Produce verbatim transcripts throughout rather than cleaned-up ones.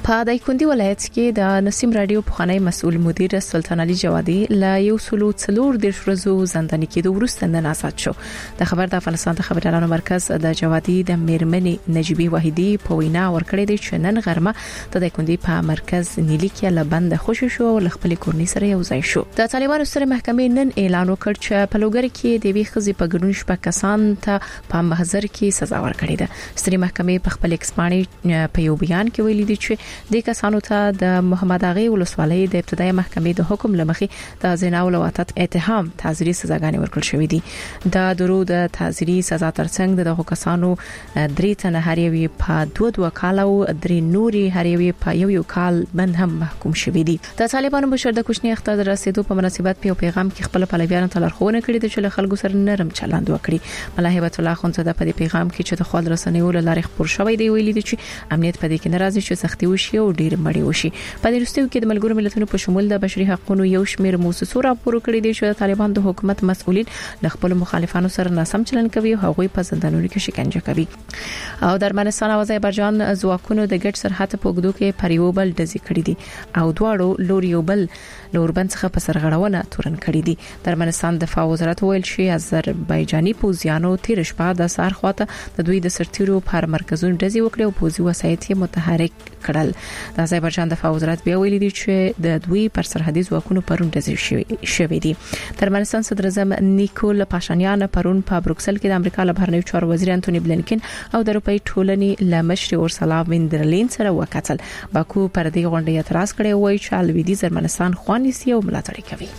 په دایکندي ولایت کې د نسیم رادیو پخوانی مسؤل مدیر سلطان علي جوادي لا یو سلو څلور د شرزو زنداني کېدو وروسته نن آزاد شو. د خبر د افغانستان د خبريالانو مرکز د جوادي د میرمنې نجيبي وحيدي په وینا ورکړې د چنن غرمه د دایکندي په مرکز نیلی کې لبند خوش شو او خپل کورنۍ سره یو ځای شو. د طالبانو سره محکمې نن اعلان وکړ چې په لوګر کې د وی خزي په ګډون شپه کسان ته په محضر کې سزا ورکړې ده. ستري محکمې په خپل اکسپاني په یو بیان کې ویلي دي چې د کسانو ته د محمد اغي ولسوالۍ د ابتدایي محکمې د حکم لمخې د زنا او لواطت اتهام تعزیري سزاګانې ورکړل شوې دي. د درو د تعزیري سزا ترڅنګ دغه کسانو درې تنه هریوي په دوه دوه کال او درې نوري هریوي په یو یو کال باندې هم محکوم شوې دي. د طالبانو مشر د کوچنی اختیار رسیدو په مناسبت په پیغام کې خپل پلویانو ته لارښوونه کړې ده چې خلکو سره نرم چلند وکړي. ملا هیبت الله خونزاده په پیغام کې چې د خپل رسنیو لارې خبر شوی دی ویلي دي چې امنیت په دې کې ناراضي چې سختي وشي او ډیر مړی وشي. په دې وروستیو کې د ملګرو ملتونو په شمول د بشري حقوقو یو شمېر موسسو راپور کړی دی چې طالبان د حکومت مسؤلین د خپل مخالفانو سره ناسم چلند کوي او هغوی په زندانونو کې شکنجه کوي. او د ارمنستان او آذربایجان ځواکونو د ګډ سرحد په اوږدو کې پریوبل ډزې کړې دي او دواړو لوریوبل لوربند څخه په سرغړونه تورن کړې دي. د ارمنستان دفاع وزارت ویل چې آذربایجاني پوځیانو تیر شپه د سار خواته د دوی د سرتیرو پر مرکزونو ډزې وکړې او پوځي وسایط یې متحرک کړل. د آذربایجان دفاع وزارت بیا ویلي دي چې د دوی پر سرحدي ځواکونو پرون ډزې شوې دي. د ارمنستان صدر اعظم نیکول پاشانیان پرون په بروکسل کې د امریکا له بهرنیو چارو وزیر انټونی بلینکن او د اروپאי ټولنې له مشر اورسلا وین در لین سره وکتل. باکو پر دې غونډې اعتراض کړی وای چې الویدي ارمنستان خوانیسي او ملاتړ کوي.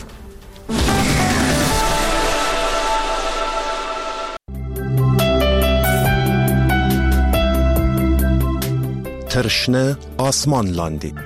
ترشنه آسمان لاندی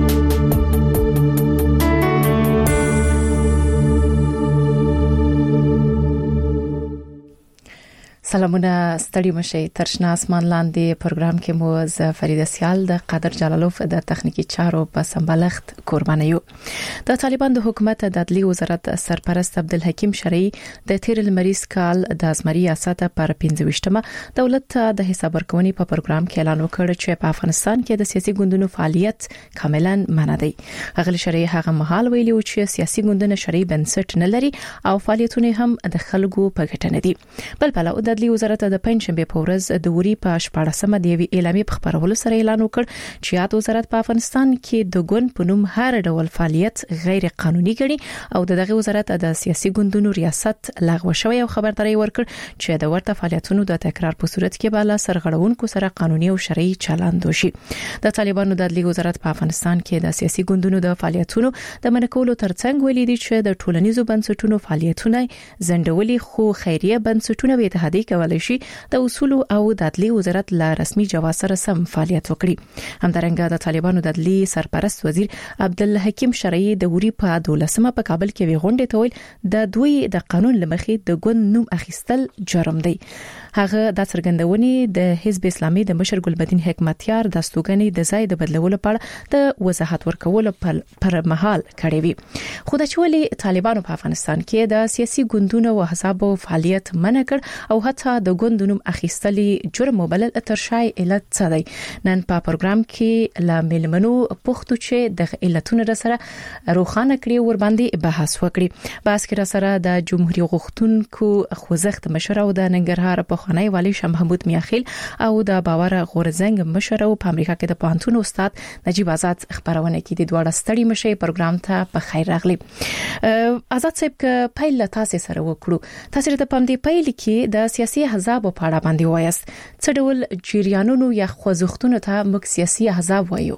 سلامونه ستړي مشي. ترشنه آسمان لاندې پروګرام کې مو ز فرید سیال د قادر جلالوف د تخنیکی چارو په سمبالښت قرباني یو. د طالبان د حکومت د عدلیه وزارت سرپرست عبدالحکیم شرعي د تیر لمریز کال د ازمري ریاست پر پنځه دولت د حساب ورکونې په پروګرام کې اعلان وکړ چې په افغانستان کې د سیاسي ګوندونو فعالیت کاملا منع دی. هغه شرعي هغه مهال ویلي چې سیاسي ګوندونه شرعي بنسټ نه لري او فعالیتونه هم د خلکو په ګټه نه دي. بل بل د عدلیه وزارت د پنځشنبه په ورځ د وری په شپږمه د یوې اعلامیې په خبرولو سره اعلان وکړ چې یاد وزارت په افغانستان کې د ګوند په نوم هر ډول فعالیت غیر قانوني ګڼي او دغه وزارت د سیاسي ګوندونو ریاست لغوه شوی او خبرداري ورکړ چې د ورته فعالیتونو د تکرار په صورت کې بالا سرغړونکو سره قانوني او شرعي چلند وشي. د طالبانو د عدلیه وزارت په افغانستان کې د سیاسي ګوندونو د فعالیتونو د منکولو ترڅنګ ویلي دي چې د ټولنیزو بنسټونو فعالیتونه زندولي خو خیریه بنسټونه به اتحادیه کولای شي د اصول او د عدلیه وزارت لا رسمي جواز سره سم فعالیت وکړي. همدارنګه د طالبانو د عدلیه سرپرست وزیر عبدالحکیم شرعي د وری په دولسمه په کابل کې وی غونډه تول د دوی د قانون لمخې د ګوند نوم اخیستل جرم دی. هغه د څرګندونې د حزب اسلامي د مشر ګلبدین حکمتیار د استوګنې د ځای د بدلولو په د وضاحت ورکولو پر مهال کړی وی. خو د چولي طالبانو په افغانستان کې د سیاسي ګوندونو او حسابو فعالیت منع کړ او حتی د ګوندونو اخیستلې جرم وبلل تر شای علت څه دی. نن په پروګرام کې لا ملمنو پښتو چې د علتونو سره روخانه کړی ور باندې بحث وکړي. بحث کې سره د جمهوریت غوښتونکو خوځښت مشر او د ننګرهار په خنای والی شاه محمود میاخیل او د باور غورزنګ مشر او په امریکا کې د پانتون استاد نجیب آزاد خبرونه کې د دوړه ستړي مشي پروګرام ته په خیر راغلی. آزاد صاحب ک پایله تاسو سره وکړو. تاسو ته پام دی پایله کې د سیاسي احزاب په اړه باندې وایست څه ډول جریانونو یا خوځښتونو ته موږ سیاسي احزاب وایو؟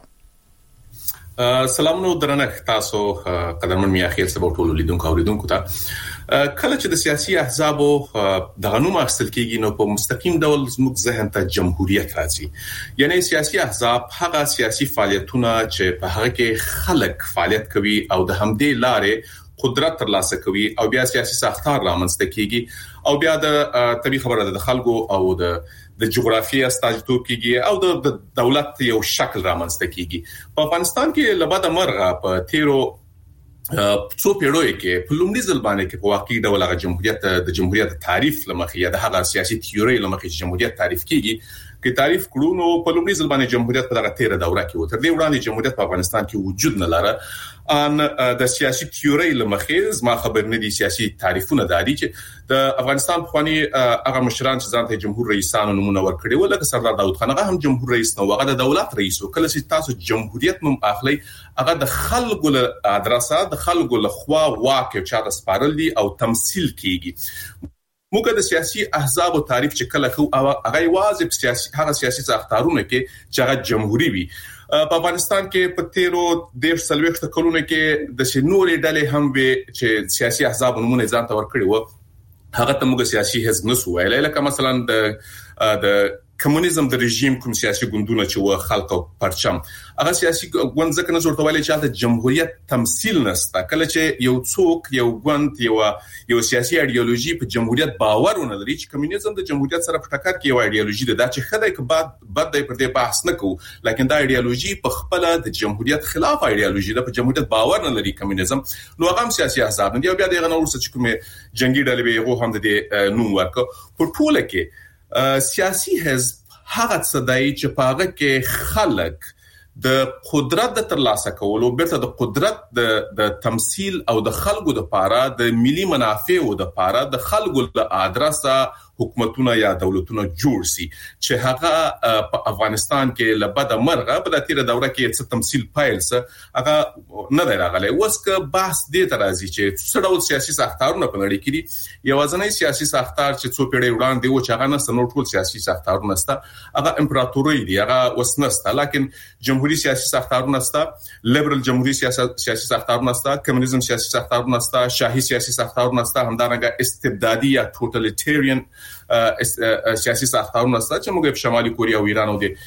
سلامونو درنښت تاسو قدرمن میاخیل سبا ټول لیدونکو اوریدونکو ته. کله چې د سیاسي احزابو د غنوم اخستل کېږي نو په مستقیم ډول زموږ ذهن ته جمهوریت راځي. یعنی سیاسي احزاب هغه سیاسي فعالیتونه چې په هغه کې خلک فعالیت کوي او د همدې لارې قدرت ترلاسه کوي او بیا سیاسي ساختار رامنځته کیږي او بیا د طبي خبره د خلکو او د د جغرافیې استازیتوب کیږي او د دولت یو شکل رامنځته کیږي. په افغانستان کې لباده مرغه په تیرو څو پیړیو کې په لومړي ځل باندې کې په واقعي ډول هغه جمهوریت د جمهوریت تعریف لمخې یا د هغه سیاسي تیوري لمخې جمهوریت تعریف کیږي کې تعریف کړو نو په لومړي ځل باندې جمهوریت په دغه تیره دوره کې و. تر دې وړاندې جمهوریت په افغانستان کې وجود نه لري. ان د سیاسي تیوري لمخې ما خبر نه دي سیاسي تعریفونه دادي چې د افغانستان په خواني هغه مشران چې ځانته جمهور رئیسانو نمونه ورکړي ول لکه سردار داود خان هغه هم جمهور رئیس نو هغه د دولت رئیس او کله چې تاسو جمهوریت نوم اخلي هغه د خلکو له ادرسه د خلکو له خوا واقع چاته سپارل دي او تمثيل کیږي. موږ د سیاسي احزاب او تعریف چې کله خو هغه واځي په سیاسي هغه سیاسي ساختارونه کې چې هغه جمهوریت وي. په افغانستان کې په تیرو د سلويخت کلونه کې د شنوري ډلې هم به چې سیاسي احزاب نمونه ځانته ورکړي وو هغه ته موږ سیاسي حزب نسو ویلای لکه مثلا د د کمونیزم د رژیم کوم سیاسي ګوندونه چې و خلکو پرچم هغه سیاسي ګوند ځکه نه جوړ توالي چې د جمهوریت تمثيل نسته کله چې یو څوک یو ګوند یو یو سیاسي ایدئولوژي په جمهوریت باور نه لري چې کمونیزم د جمهوریت سره په ټکر کې یو ایدئولوژي ده چې خدای کې بعد بعد د پر دې بحث نه کوو لکه دا ایدئولوژي په خپل د جمهوریت خلاف ایدئولوژي ده په جمهوریت باور نه لري کمونیزم نو هغه هم سیاسي احزاب نه دی بیا دغه نور څه کومه جنگي ډلې به هغه هم د نوم ورکو په ټوله کې سیاسي حزب هغه څه دی چې پاغه کې خلک د قدرت د ترلاسه کولو بیرته د قدرت د د تمثيل او د خلکو د پاره د ملي منافعو د پاره د خلکو له ادرسه حکومتونه یا دولتونه جوړ سي چې هغه په افغانستان کې لبد مرغه په د تیر دوره کې څه تمثيل پایل څه هغه نه دی راغلی وسکه بحث دې ترازی چې څه ډول سیاسي ساختارونه په نړۍ کې دي یوازنی سیاسي ساختار چې څو پیړۍ وړاندې و چې هغه نه نور ټول سیاسي ساختارونه ستا هغه امپراتوري دي هغه وسنسته لکه جمهوریت سیاسي ساختارونه ستا لیبرل جمهوریت سیاسي ساختارونه ستا کمونیزم سیاسي ساختارونه ستا شاهي سیاسي ساختارونه ستا همدارنګه استبدادي یا ټوټالیټریان سیاسي ساختارونه ستا چې موږ په شمالي کوریا او ایران او د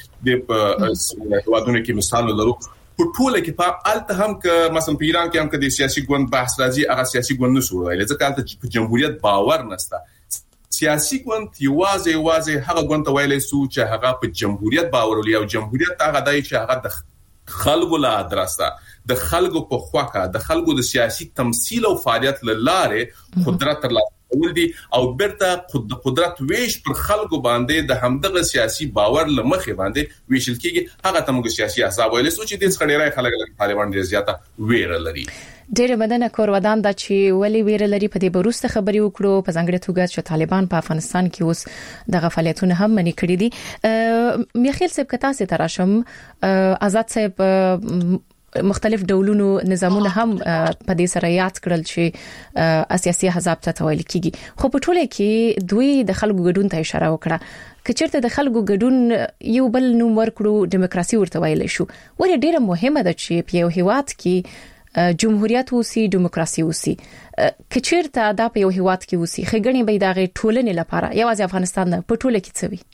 هیوادونو کې مثال لرو په ټوله کې په الته هم ک مثلا په ایران کې هم کې د سیاسي ګوند بحث راځي هغه سیاسي ګوند نشو ویل ځکه الته په جمهوریت باور نشته سیاسي ګوند یوازې یوازې هغه ګوند ته ویلې سو چې هغه په جمهوریت باور لري او جمهوریت هغه دای چې هغه د خلکو له ادرسه د خلکو په خواکه د خلکو د سیاسي تمثيل او فعالیت لاره قدرت ترلاسه کول دي او برته قدرت ویش پر خلکو باندې د همدغه سیاسي باور لمخې باندې ویشل کیږي هغه ته موږ سیاسي احزاب ویل سو چې د څخړې خلک له طالبان ډیر زیاته ویره لري. ډېر بدنه کور ودان د چې ولی ویره لري په دې بروسته خبري وکړو په ځنګړې توګه چې طالبان په افغانستان کې اوس د غفلتونه هم منې کړې دي. میخیل صاحب کتا سي تراشم آزاد صاحب مختلف ډولونو نظامونه هم په دې سره یاد کړل چې سیاسي احزاب ته تویل کیږي خو په ټوله کې دوی د خلکو ګډون ته اشاره وکړه کچرته د خلکو ګډون یو بل نوم ورکړو دیموکراسي ورته ویل شو ولې ډیره مهمه ده چې په یو هیواد کې جمهوریت اوسي دیموکراسي اوسي کچرته دا په یو هیواد کې اوسي خګنی به دغه ټولنې لپاره یوازې افغانستان نه په ټوله کې څه وي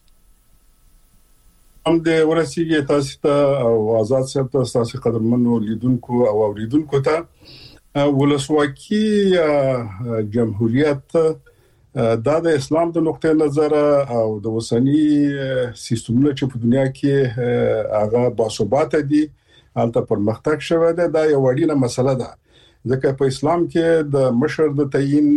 هم د ورسیږي تاسو ته او آزاد صاحب ته تاسو قدرمنو لیدونکو او اوریدونکو ته ولسواکي جمهوریت دا د اسلام د نقطې نظر او د وسنی سیستمونو چې په دنیا کې هغه باثبات دي البته پرمختګ شوه ده دا یو وړینه مسله ده ځکه په اسلام کې د مشر د تعین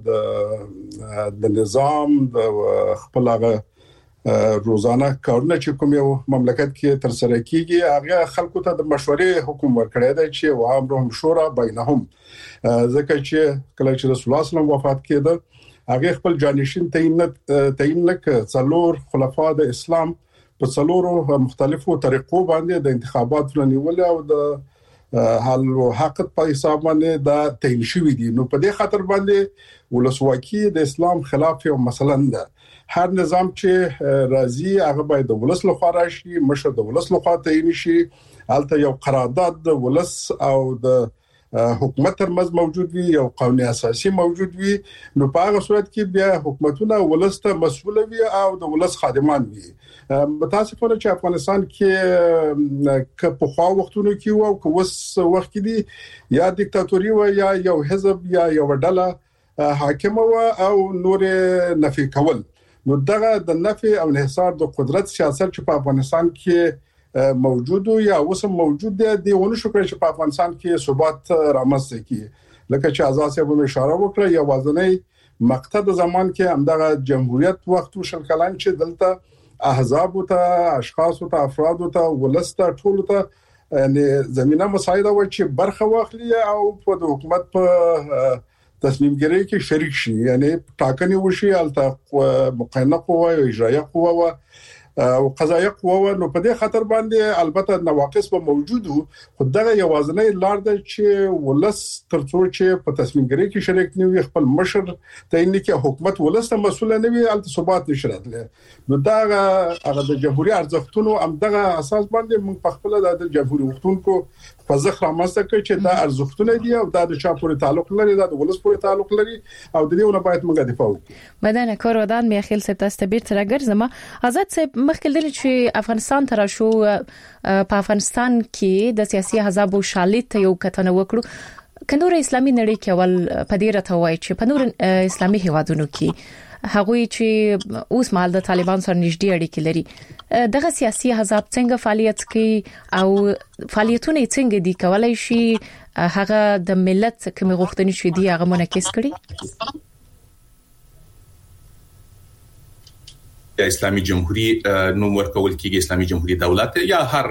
د د نظام د خپل هغه روزانه کارونه چې کوم یو مملکت کې تر سره کیږي هغه خلکو ته د مشورې حکم ورکړی دی چې وامرهم شورا بینهم ځکه چې کله چې رسول الله صلی الله علیه وسلم وفات کړه هغه خپل جانشین تعین تعین نک څلور خلفا د اسلام په څلورو مختلفو طریقو باندې د انتخاباتو نیول او د حل او حق په حساب باندې دا تعین شوی دي نو په دې خاطر باندې ولسواکي د اسلام خلاف یو مثلا ده هر نظام چې راځي هغه باید د ولس لخوا راشي مشر د ولس لخوا تعین شي البته یو قرارداد د ولس او د حکومت ترمنځ موجود وي یو قانون اساسي موجود وي نو په هغه صورت کې بیا حکومتونه ولس ته مسؤل وي او د ولس خادمان وي متاسفانه چې افغانستان کې که په خوا وختونو کې او که وس وخت کې دي یا دیکتاتوري و یا یو حزب یا یو ډله حاکم و او نور نفي کول نو دغه د نفي او انحصار د قدرت سیاست چې په افغانستان کې موجود یا اوس موجود دی د ونه شو کړی چې په افغانستان کې ثبات رامنځته کړي لکه چې آزاد صاحب هم اشاره وکړه یو وازنۍ مقطع د زمان کې همدغه جمهوریت وخت وشل کلان چې دلته احزاب ته اشخاص ته افراد ته ولسته ټول ته یعنی زمينه مساعده و چې برخه واخلي او په حکومت په تصمیم ګیری کې شریک شي یعنی ټاکنې وشي الته مقننه قوه او اجرایه قوه او قضایي قوه نو په دې خاطر باندې البته نواقص به موجود وو خو دغه یوازنۍ لار ده چې ولس ترڅو چې په تصمیم ګیری کې شریک نه وي خپل مشر تعین کې حکومت ولس ته مسؤل نه وي الته ثبات نشراتله نو دا هغه د جمهوریت ارزښتونو هم دغه اساس باندې موږ په خپل د جمهوریت وختونکو په ځخ رامسته کوي چې دا ارزښتونه دي او دا د چا پورې تعلق لري دا د ولس پورې تعلق لري او د دې نه باید موږ دفاع وکړو مدنه کار ودان میخیل سپ تستبیر ترګر زما آزاد سپ مخکې دل چې افغانستان تر شو په افغانستان کې د سیاسي احزاب او شالید یو کتنه وکړو کنور اسلامي نړۍ کې ول پدیره ته وای چې په نور اسلامي هیوادونو کې هغوی چې اوس مال د طالبان سره نږدې اړیکې لري دغه سیاسي احزاب څنګه فعالیت کوي او فعالیتونه څنګه دي کولای شي هغه د ملت کوم غوښتنې شې دي هغه منعکس کړي اسلامي جمهوریت نوم ورکول کېږي اسلامي جمهوریت دولت یا هر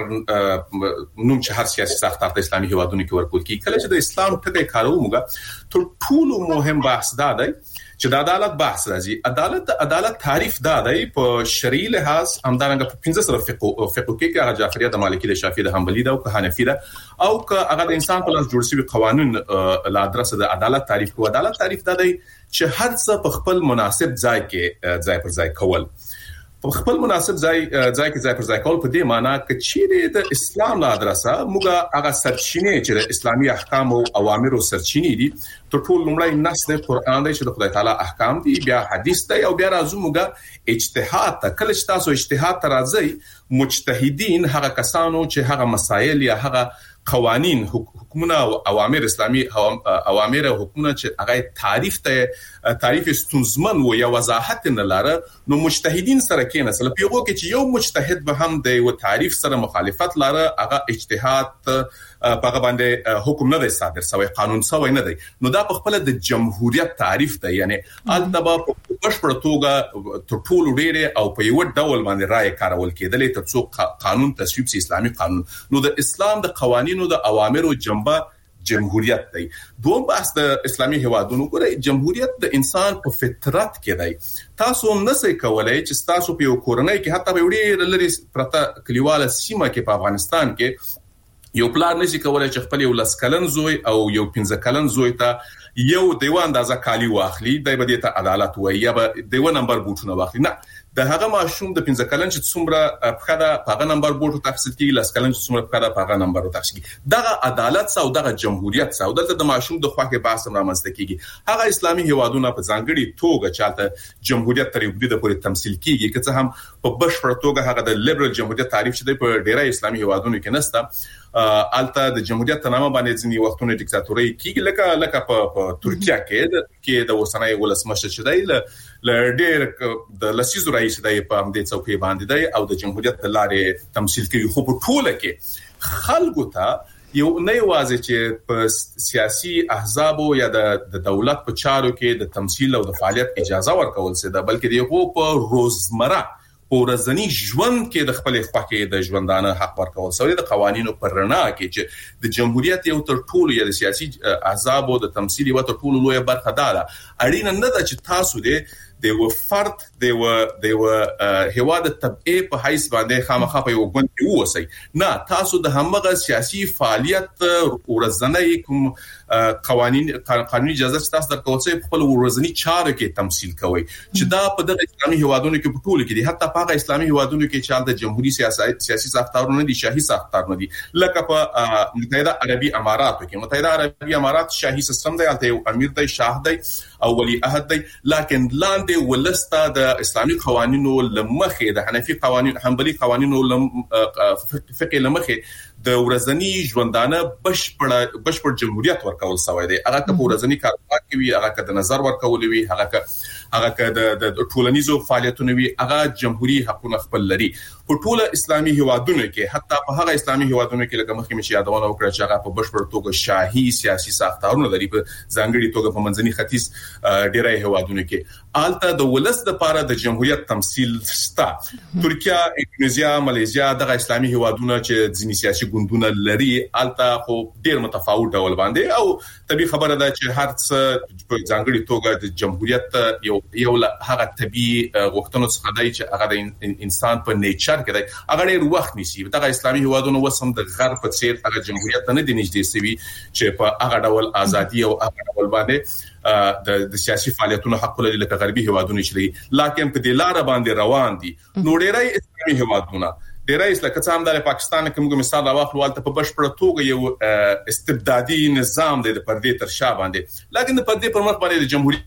نوم چې هر سیاسي ساختار د اسلامي هیوادونو کې ورکول کېږي کله چې د اسلام ټکی کارو موږ تر ټولو مهم بحث دا دی چې د عدالت بحث راځي عدالت عدالت تعریف دا دی په شرعي لحاظ همدارنګه په پنځه سره فقه فقه کې هغه جعفریه د مالکی د شافعي د حنبلي دا او حنفي دا او که هغه د انسان په لاس جوړ شوی قوانين لا ادرسه د عدالت تعریف کو عدالت تعریف دا دی چې هر څه په خپل مناسب ځای کې ځای پر ځای کول په خپل مناسب ځای ځای کې ځای پر ځای کول په دې معنی چې چیرې د اسلام لا ادرسه موږ هغه سرچینه چې د اسلامي احکام او اوامر او سرچینې دي ټول ټول لومړی نص د قران دی چې د خدای تعالی احکام دي بیا حدیث دی او بیا راځو موږ اجتهاد ته کله چې تاسو اجتهاد ته راځي مجتهدین هغه کسانو چې هغه مسائل یا هغه قوانين حکومت او اوامر اسلامي اوامر او حکومت چې هغه تعریف ته تعریف استنزمن او یا وضاحت نه لاره نو مجتهدین سره کې نه په یو کې چې یو مجتهد به هم د یو تعریف سره مخالفت لاره هغه اجتهاد په باندې حکم نه دی صادر شوی قانون شوی نه دی نو دا په خپل د جمهوریت تعریف دی یعنی البته په بشپړ توګه ټول ډیره او په یو ډول باندې رائے کارول کېدل تر څو قانون تصویب سي اسلامي قانون نو د اسلام د قوانینو د اوامرو جنبه جمهوریت دی دوم بحث د اسلامي هیوادونو ګره جمهوریت د انسان په فطرت کې دی تاسو هم نسئ کولای چې تاسو په یو کورنۍ کې حتی په وړي لري پرته کلیواله سیمه کې په افغانستان کې یو پلان نشي کولای چې خپل یو لس کلن زوی او یو پنځه کلن زوی ته یو دیوه اندازه کالی واخلي دای به ته عدالت وایي یا به دیوه نمبر بوټونه واخلي نه د هغه ماشوم د پنځه کلن چې څومره په هغه نمبر بوټو تخصیص کیږي لس کلن چې څومره په هغه نمبر تخصیص کیږي دغه عدالت او دغه جمهوریت او دلته د ماشوم د خواخې بحث رامنځته کیږي هغه اسلامي هیوادونه په ځانګړي توګه چاته جمهوریت تر یو د پورې تمثيل کیږي که څه هم په بشپړ توګه هغه د لیبرل جمهوریت تعریف شته په ډیری اسلامي هیوادونو کې نسته الته د جمهوریت تنامه باندې ځینی وختونه ډیکټاتوري کیږي لکه لکه په ترکیه کې د کې د وسنۍ ولسمشر شدی ل ډېر د لسیزو رئیس دی په همدې څوکۍ باندې دی او د جمهوریت د لارې تمثيل کوي خو په ټوله کې خلکو ته یو نه یوازې چې په سیاسي احزاب یا د دولت په چارو کې د تمثيل او د فعالیت اجازه ورکول سي دا بلکې دغه په روزمره ورځنی ژوند کې د خپل خواخې د ژوندانه حق ورکول سوی د قوانینو پر رڼا کې چې د جمهوریت یو تر ټولو یا د سیاسي احزاب او د تمثيل یو تر ټولو لوی برخه ده اړینه نه ده چې تاسو دې د یو فرد د یو د یو هواد تبعی په حیث باندې خامخا په یو ګوند کې ووسی نه تاسو د همغه سیاسي فعالیت ورځنی کوم قوانين قانوني اجازه تاسو درکول سي خپل ورځنی چارو کې تمثيل کوي چې دا په دغه اسلامي هیوادونو کې په ټولو کې دي حتی په هغه اسلامي هیوادونو کې چې د جمهوریت سیاست سیاسي ساختارونه دي شاهي ساختارونه دي لکه په متحده عربي اماراتو کې متحده عربي امارات شاهي سیستم دی البته امیر دی شاه دی او ولی عهد دی لکن لاندې ولسته د اسلامي قوانینو لمخې د حنفي قوانین حنبلي قوانینو لم فقه لمخې د ورځنی ژوندانه بشپړ بشپړ جمهوریت ورکول سوی دی. هغه که ورځنی کاروبار کوي، هغه که د نظر ورکول وي، هغه که هغه که د ټولنیزو فعالیتونو وي، هغه جمهوریت حقونه خپل لري. په ټوله اسلامي هیوادونو کې، حتی په هغه اسلامي هیوادونو کې لکه مخکې مې یادونه وکړه چې هغه په بشپړ توګه شاهي سیاسي ساختارونه لري، په ځانګړي توګه په منځني ختیځ ډیری هیوادونو کې آلته د ولس د لپاره د جمهوریت تمثيل شته. ترکیه، اندونیزیا، ماليزیا دغه اسلامي هیوادونه چې ځینې سیاسي ګوندونه لري آلته خو ډیر متفاوت ډول باندې، او طبي خبره ده چې هر څه په ځانګړي توګه د جمهوریت یو یو هغه طبي غوښتنو څخه دی چې هغه د انسان په نیچر کې دی، هغه ډیر وخت نیسي. دغه اسلامي هیوادونه وسم د غرب په څیر هغه جمهوریت نه دی نږدې سوي چې په هغه ډول ازادي او هغه ډول باندې د د سیاسي فعالیتونو حق لري لکه غربي هیوادونه چې لري. لکه په دې لار باندې روان دي. نو ډیری اسلامي هیوادونه ډیری لکه څنګه د پاکستان کوم مثال راوخلو ولته په بشپړه توګه یو استبدادي نظام دی د پردې تر شا باندې، لکه د پردې پر مخ باندې د جمهوریت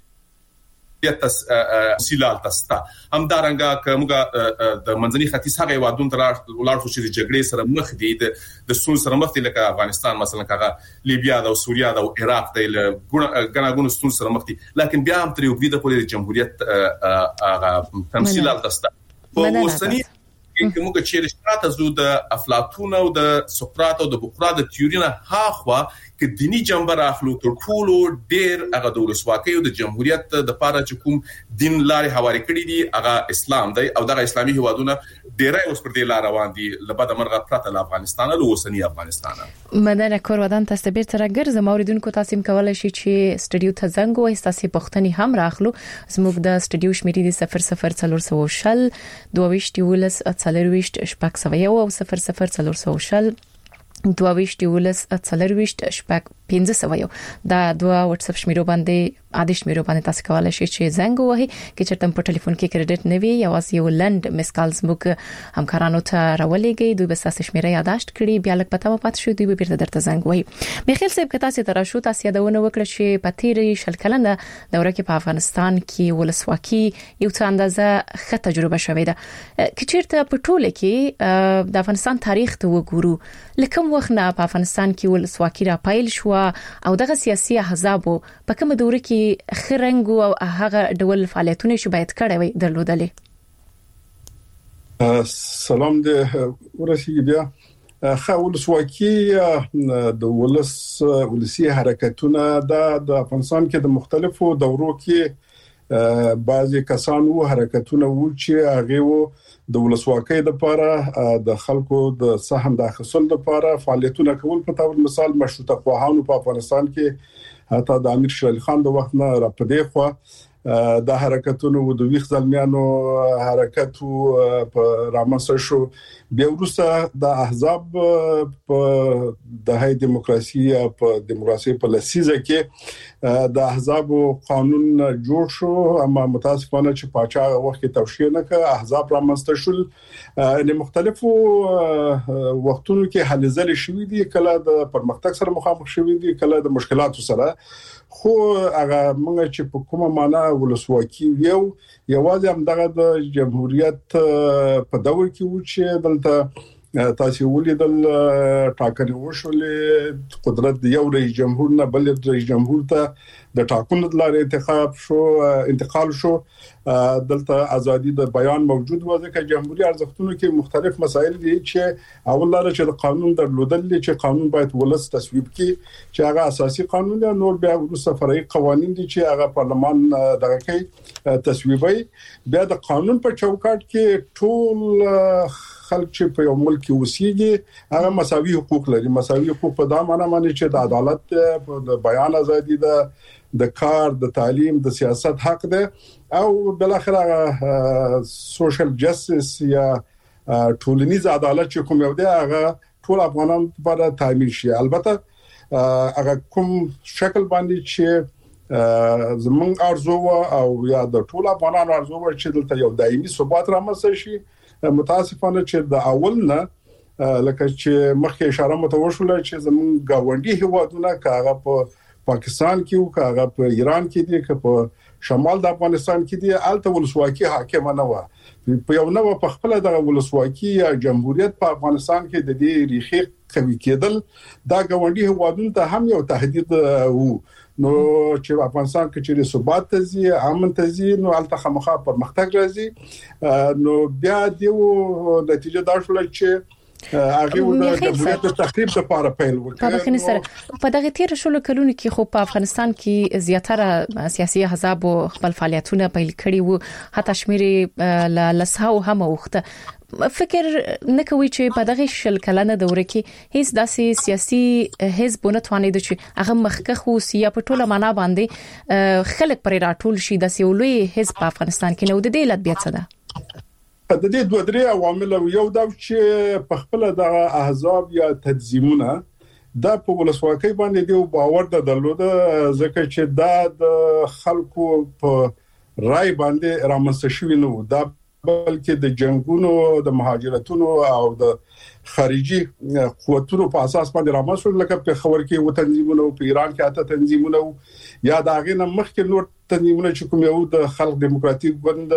تسهیلات تستا هم دارنګه کومه د منځني ختیځ هغه وادون تر ولر خو چې جګړې سره مخ دي، د سون سره مخ دي، لکه افغانستان مثلا کغه لیبیا او سوریا او عراق د غناګونو سون سره مخ دي، لکه بیا هم تر یو بده په جمهوریت هغه تمثيلات تستا. په اوسنی کې موږ چې رښتیا زو د افلاطون او د سقراط او د بوقراط د تیوري نه هاخوا کې دینی جنبه راخلو تر ټولو ډیر هغه د ولسواکۍ او د جمهوریت د لپاره چې کوم دین لارې حواله کړی دي هغه اسلام دی، او دغه اسلامي هیوادونه ډیرای اوس پر دې لار روان دي لبد مرغه پرته له افغانستان او اوسنی افغانستان. مدنه کور ودان تاسو به تر ګرځم اوریدونکو تاسو کولای شئ چې سټډیو ته زنګ وایي، تاسو پوښتنې هم راخلو. زموږ د سټډیو شمیرې د صفر صفر څلور سو شل دوه ولس څلرويشت شپږ سوه یو او صفر صفر څلور سو شل دوه ولس څلرويشت شپږ پنځه سوه یو. دا دوه واتس اپ شمیرو باندې عادي شمیرو باندې تاسو کولای شئ چې زنګ ووهئ چې چرته په ټلیفون کې کریډټ نه وي یا واسه یو لند مسکال زموږ همکارانو ته راولېږي، دوی به تاسو شمیره یاداشت کړي، بیا لکه پته مو پات شو دوی به بیرته درته زنګ ووهي. میخیل صاحب که تاسو تر شو تاسو یادونه وکړه چې په تیرې شل کلنه دوره کې په افغانستان کې ولسواکي یو څه اندازه ښه تجربه شوې ده. که چیرته په ټوله کې د افغانستان تاریخ ته وګورو، لکه وخت نه په افغانستان کې ولسواکي را پایل شو او دغه سیاسي احزاب په کومه دوره کې خرنګ او هغه ډول فعالیتونه چې باید کړی وي درلودلې؟ سلام دې ورسیږي بیا. خو ولسواکي د ولس ولسی حرکتونه د افغانستان کې د مختلفو دورو کې بعضي کسانو حرکتونه وو چې هغه وو د ولسواکۍ لپاره د خلکو د سهم د حاصل لپاره فعالیتونه کول. په تور مثال مشروطه خواهانو په افغانستان کې حتی د امیر شیر علي خان د وخت نه را پدې خو د حرکتونو د ویښ ځلمیانو حرکت په رامنځته شو. بیا وروسته د احزاب په د هي دیموکراسي په دیموکراسي په لسیزه کې د احزاب قانون جوړ شو، اما متاسفانه چې پاچا وخت کې توشیه نه کړ، احزاب رامنځته شول. د مختلفو وختونو کې هلې ځلې شوې دي، کله د پرمختګ سره مخامخ شوې دي، کله د مشکلاتو سره. خو هغه موږ چې په کومه معنا ولسواکي یو یوازې هم دغه د جمهوریت په دور کې و چې دلته تاسو ولیدل ټاکنې وشولې، قدرت یو رئیس جمهور نه بل رئیس جمهور ته د ټاکنو لپاره انتخاب شو انتقال شو. دلته ازادي د بیان موجود و، ځکه جمهوریت ارزښتونو کې مختلف مسایل دي چې اول لاره چې د قانون درلودل چې قانون باید ولس تصویب کړي چې هغه اساسي قانون دی، نور بیا وروسته فرعي قوانين دي چې هغه پارلمان دغه کوي تصویبوي. بیا د قانون په چوکاټ کې ټول خلک چې په یو ملک کې اوسېږي هغه مساوي حقوق لري. مساوي حقوق په دا معنی باندې چې د عدالت، د بیان ازادي ده، د کار، د تعلیم، د سیاست حق ده، او بل اخر سوشل جسټس یا ټولنیز عدالت چې کوم یو دی هغه ټول افغانان لپاره تامین شي. البته هغه کوم شکل باندې چې زمون ارزو او یا د ټول افغانانو ارزو چې دلته یو دایمي ثبات رامنځته شي، متاسفانه چې د اول نه لکه چې مخکې اشاره متوشله چې زمون گاونډي هیوادونه کاغه په پاکستان کې او کاغه په ایران کې دي، که په شمال د افغانستان کې دي، الته ولسواکي حاکمه نه و. په یو نوو په خپل د ولسواکي یا جمهوریت په افغانستان کې د دې ریښې قوي کېدل دا ګاونډي هوادونو ته هم یو تهدید وو نو چې افغانستان کې چې ثبات تزي امن تزي نو الته خامخا پرمختګ راځي نو بیا دیو نتیجه دا شول چې هغه د جمهوریت د تخریب لپاره پیل وکړ. په بخښنې سره په دغه تیر شلو کلونو کې خو په افغانستان کې زیاتره سیاسي احزاب خپل فعالیتونه پیل کړي وو حتی شمیر لساو هم وخته فکر نه کوي چې په دغه شل کلنه دوره کې هیڅ داسې سیاسي حزبونه توانید چې هغه مخکخ او سیا په ټوله معنا باندې خلک پر راټول شي د سیولوي حزب په افغانستان کې نو د دې علت بیا څه ده؟ د دې دوه درې عوامل یو دا چې په خپل د احزاب یا تنظیمونه د په ولسواکۍ باندې دی باور درلوده ځکه چې دا د خلکو په رائے باندې رامنځته شوی نو دا بلکې د جنگونو د مهاجرتونو او د خارجي قوتونو په اساس باندې رامنځته لکه په خبر کې و تنظیمونه په ایران کې اته تنظیمونه یا دا غینه مخکې نور تنظیمونه چې کوم یو د خلق دیموکراتیک ګوند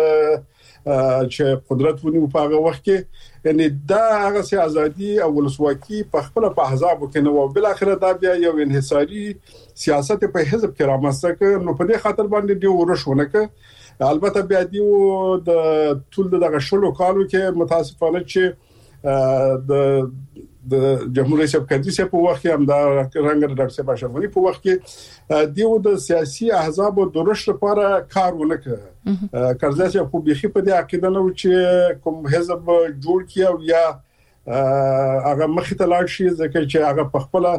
چې قدرت ونیو په هغه وخت کې یعنی دا هغه سي ازادي او ولسواکي په خپل په احزاب کې نو بل اخر دا بیا یو انحصاري سیاست په حزب کې رامنځته کړ نو په دې خاطر باندې دی ورشونه ک البته بیا دی د ټول دغه شلو کالو کې متاسفانه چې د د جمهوریت سیاست کډی په وخت کې هم دا رنګ ډاکټر صاحب اشرفي په وخت کې دیو د سیاسي احزاب د رشد لپاره کار ونکړ کرزی په بيخي په دې عقیده نو چې کوم حزب جوړ کیو یا هغه مخې ته لاړ شي ځکه چې هغه په خپل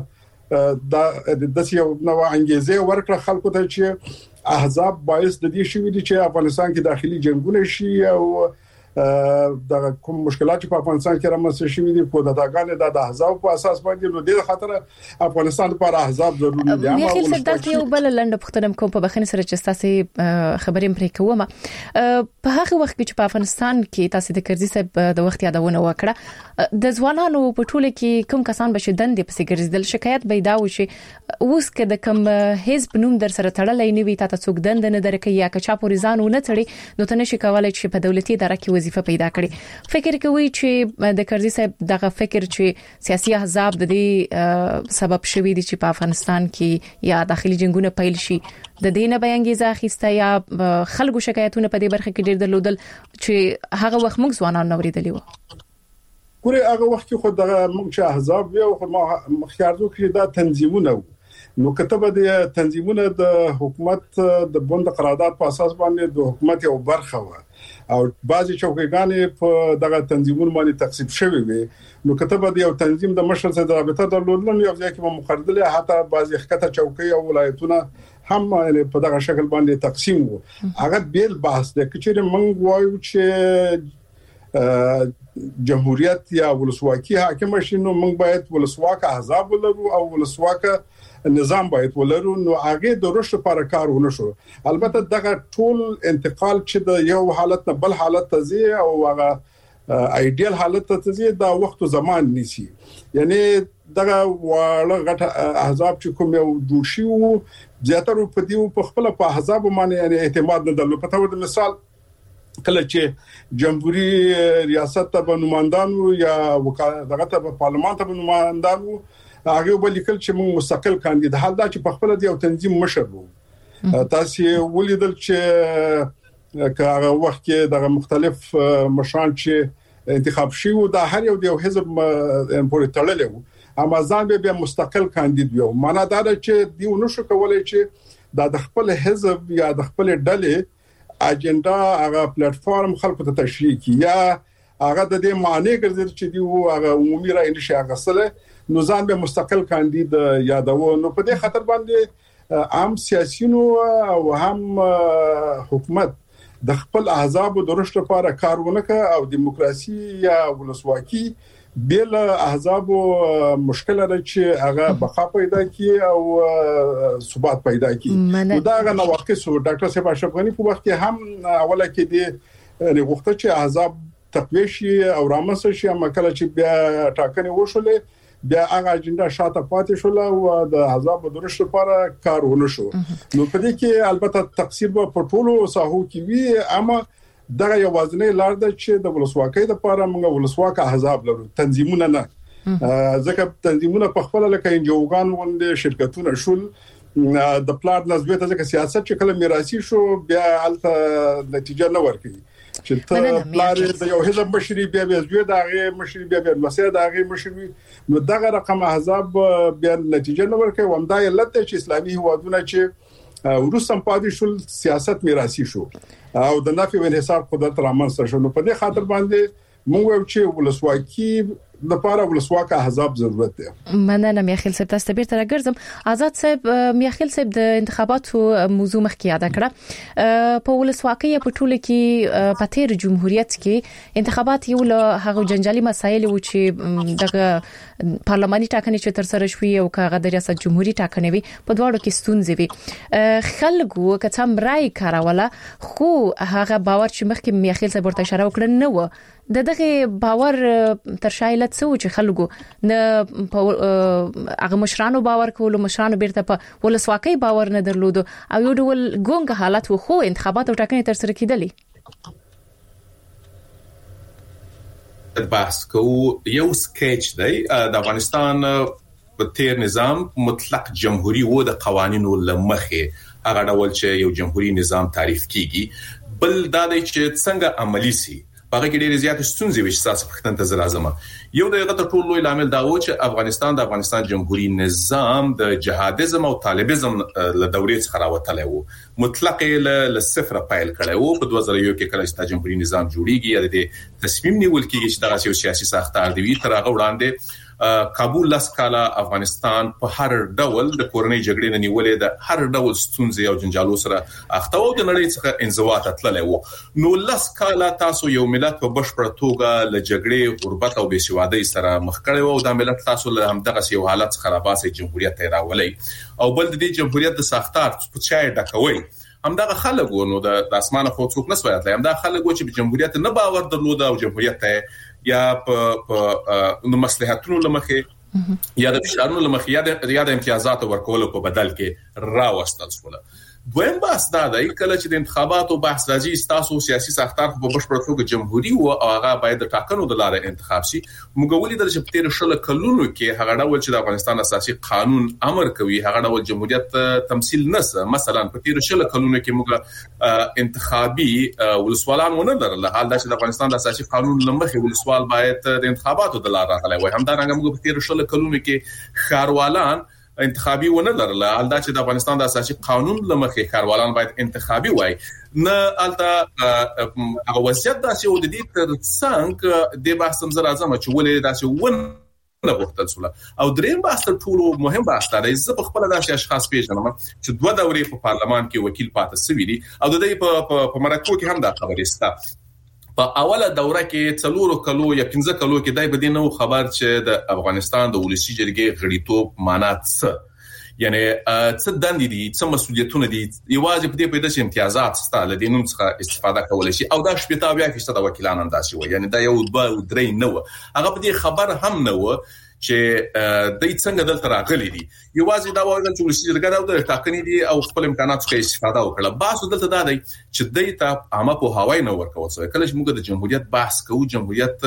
د داسې یو نوع انګیزه ورکړه خلکو ته چې احزاب باعث د دې شوی دي چې افغانستان کې داخلي جنگونه شي او د کوم مشکلات په افغانستان کې رامنځته شوي دي په دغه د احزاب په اساس باندې نو د خاطر افغانستان لپاره احزاب ضروري دي اما خپل دلته یو بل لنډ پختنم کوم په بخښنې سره چې تاسو خبرې پرې کوم په هغه وخت کې چې په افغانستان کې تاسو د کرزي صاحب د وخت یادونه وکړه د ځوانانو په ټوله کې کوم کسان به شدند په سګرزدل شکایت پیدا وشي اوس کې د کوم حزب نوم در سره تړلې نه وي تاسو څوک دند نه درکې یا کچا پوریزان نه تړي نو تنه شي کولای چې په دولتي اداره کې وظیفه پیدا کړي فکر کوي چې د کرزي صاحب دغه فکر چې سیاسي احزاب د دې سبب شوي دي چې په افغانستان کې یا داخلي جنگونه پیل شي د دینه بیانګیزه اخیسته یا خلکو شکایتونه په دې برخه کې ډېر درلودل چې هغه وخت موږ ځوانان نوریدلی و ګوره هغه وخت کې خو دغه موږ چې احزاب یو خو ما مخیارزو کې دا تنظیمونه نو کتابه د تنظیمونه د حکومت د بند قرارداد په اساس باندې د حکومت یو برخه و او بعضی چوکیګانې په دغه تنظیمونو باندې تقسیم شوی وي نو کتابه د یو تنظیم د مشر سره د رابطه درلودل یو ځکه چې مقرره حتی بعضی خطه چوکۍ او ولایتونه هم په دغه شکل باندې تقسیم وو هغه بیل بحث د کچېره منغ وایو چې جمهوریت یا ولسواکي حاکم شي نو موږ باید ولسواک احزاب ولرو او ولسواک نظام باید ولرو نو هغه د رشد لپاره کار ونه شو البته دغه ټول انتقال چې د یو حالت نه بل حالت ته ځي او هغه ایدیال حالت ته ځي دا وخت او زمان نيسي یعنی دغه واړه غټ احزاب چې کوم یو جوړ شي وو زیاتره په دیو په خپل په احزاب باندې یعنی اعتماد نه درلود په تور مثال کله چې جمهوریت ریاست ته نمائندانو یا دغه ته پارلمان ته نمائندانو هغه ولیکل چې موږ مستقل کاندید حال دا چې په خپل د یو تنظیم مشر وو تاسو ولیدل چې هغه وخت کې د مختلف مشران چې انتخاب شي او دا هر یو د حزب پورې تړلې وو اما ځان به مستقل کاندید وو معنا دا چې دی نشو کولای چې د خپل حزب یا د خپل ډلې اجنډا هغه پلیټ فارم خلکو ته تشریح کی یا هغه د دې معنی ګرځي چې دی هغه عمومي رائے نشي غسله نو ځان به مستقل کاندید یادو نو په دې خاطر باندې عام سیاسيونو او هم حکومت د خپل احزاب د رشد لپاره کارونه کوي او دیموکراسي یا ولسواکي بیل احزاب مشکل لري چې هغه بقا پیدا کی او ثبات پیدا کی نو دا غو نواقص ډاکټر صاحب اشرفي په وخت کې هم اوله کې دی غوښته چې احزاب تقویه شي او رامنځته شي اما کله چې بیا ټاکنې وشولې بیا هغه اجنډا شاته پاتې شول او د احزاب د رشد لپاره کار ونه شو نو په دې کې البته تقصیر په ټولو ساحو کې وی اما دغه یوازنی لار ده چې د ولسواکۍ لپاره موږ ولسواک احزاب لرو تنظیمونه نه ځکه تنظیمونه په خپل لکه انجوګان وند شرکتونه شول د پلاټ نسبت ځکه سیاست چې کله میراثي شو بیا الته نتیجه نه ورکړي چې ته پلار د یو حزب مشري بیا بیا زوی د هغه مشري بیا بیا مسیح د هغه مشري نو دغه رقم احزاب بیا نتیجه نه ورکړي ومدا علت چې اسلامي هوادونه چې ورسم پاتې شول سیاست میراثي شو او د نفي او انحصار قدرت رامنځته شو نو په دې خاطر باندې موږ چې ولسواکي د لپاره ولسواک احزاب ضرورت دی. مننه میاخیل صاحب تاسو به تر ګرځم آزاد صاحب میاخیل صاحب د انتخاباتو موضوع مخکې یاد کړه په ولسواکي په ټوله کې په تیر جمهوریت کې انتخابات یو له هغه جنجالي مسایل و چې د پارلماني ټاکنې چې تر سره شوې او کاغه د ریاست جمهوریت ټاکنې وي په دواړو کې ستونزې وي خلکو کڅم رائے کاروله خو هغه باور چې مخکې میاخیل صاحب ورته اشاره وکړه نه و د دغه باور تر شایلت څو چې خلکو نه هغه مشرانو باور کولو مشرانو بیرته په ولسواکۍ باور نه درلود او یو ډول ګونګ حالت و خو انتخابات او ټاکنې تر سره کیدلې بحث کو یو سکیچ دی د افغانستان په تیر نظام مطلق جمهوریت و د قوانینو لمخه هغه ډول چې یو جمهوریت نظام تعریف کیږي بل دا دی چې څنګه عملی سي هغه کې ډېر زیات ستونزې وي چې تاسو پختن ته زرازمه یو دغه ته ټول لوی عامل دا و چې افغانستان د افغانستان جمهوریت نظام د جهادیزم او طالبیزم له دورې څخه راوتلی و مطلق له صفر پایل کړی و په دوه زره یو کې کله چې جمهوریت نظام جوړیږي د تصمیم نیول کېږي چې دغه یو سیاسي ساختار دی تر هغه وړاندې کابل لاس کاله افغانستان په هر ډول د کورنۍ جګړې نه نیولې د هر ډول ستونزې او جنجالو سره اخته و د نړۍ څخه انزوا ته تللی و نو لاس کاله تاسو یو ملت په بشپړه توګه له جګړې غربت او بېسوادۍ سره مخ کړی و او دا ملت تاسو له همدغه یو حالت څخه راباسي جمهوریت ته راولي او بل د دې جمهوریت د ساختار په چای ډکوي همدغه خلک و نو د اسمانه خو څوک نسوي اتلای همدغه خلک و چې په جمهوریت نه باور درلود او جمهوریت ته یا په مصلحتونو لمخه یا د فشارونو لمخه یا د امتیازات ورکولو په بدل کې راوستل شول دویم بحث دا دی کله چې د انتخاباتو بحث راځي تاسو سیاسي ساختار په بشپړ توګه جمهوریت او هغه باید د ټاکنو د لارې انتخاب شي موږ ولې د شپتیر شل کلونو کې هغه ډول چې د افغانستان اساسي قانون امر کوي هغه ډول جمهوریت تمثيل نسه مثلا په تیر شل کلونو کې موږ انتخابي ولسوالان ونه لرل حال دا چې د افغانستان د اساسي قانون لمخې ولسوال باید د انتخاباتو د لارې راغلی وي همدارنګه موږ په تیر شل کلونو کې خاروالان انتخابي ونه لرله الدا چې د افغانستان د اساسي قانون لمخې خاروالان باید انتخابي وای نه الته هغه وضعیت داسې و د دې تر څنګ د بحثم زر اعظم چې ولې داسې ونه غوښتل سول او دریم بحث ټولو مهم بحث دی زه په خپل داسې اشخاص پیژنم چې دوه دورې په پارلمان کې وکیل پاتې سوي دي او د دې په مرکو کې هم دا خبرې سته په اوله دوره کې څلورو کلو یا پنځه کلو کې دای بدینه خبر چې د افغانستان د ولسی جرګې غړیتوب معنات څه یعنی څه دندې دي څه مسولیتونه دي یوازې په دې پیدا چې امتیازات ستاله دي نو څخه استفاده کول شي او دا شپږ بیا کې ستاسو وکیلان انداسي وي یعنی دا یو دوه درې نه و هغه په دې خبر هم نه و چې د څنګه دلته راغلي دي یوازې دا وایي چې ولسی جرګه د ټاکنې دي او خپل امکانات څخه استفاده وکړه باسو دلته دا دی چې دایته عامه په هوای نه ورکوي کله چې موږ د جمهوریت بحث کوو جمهوریت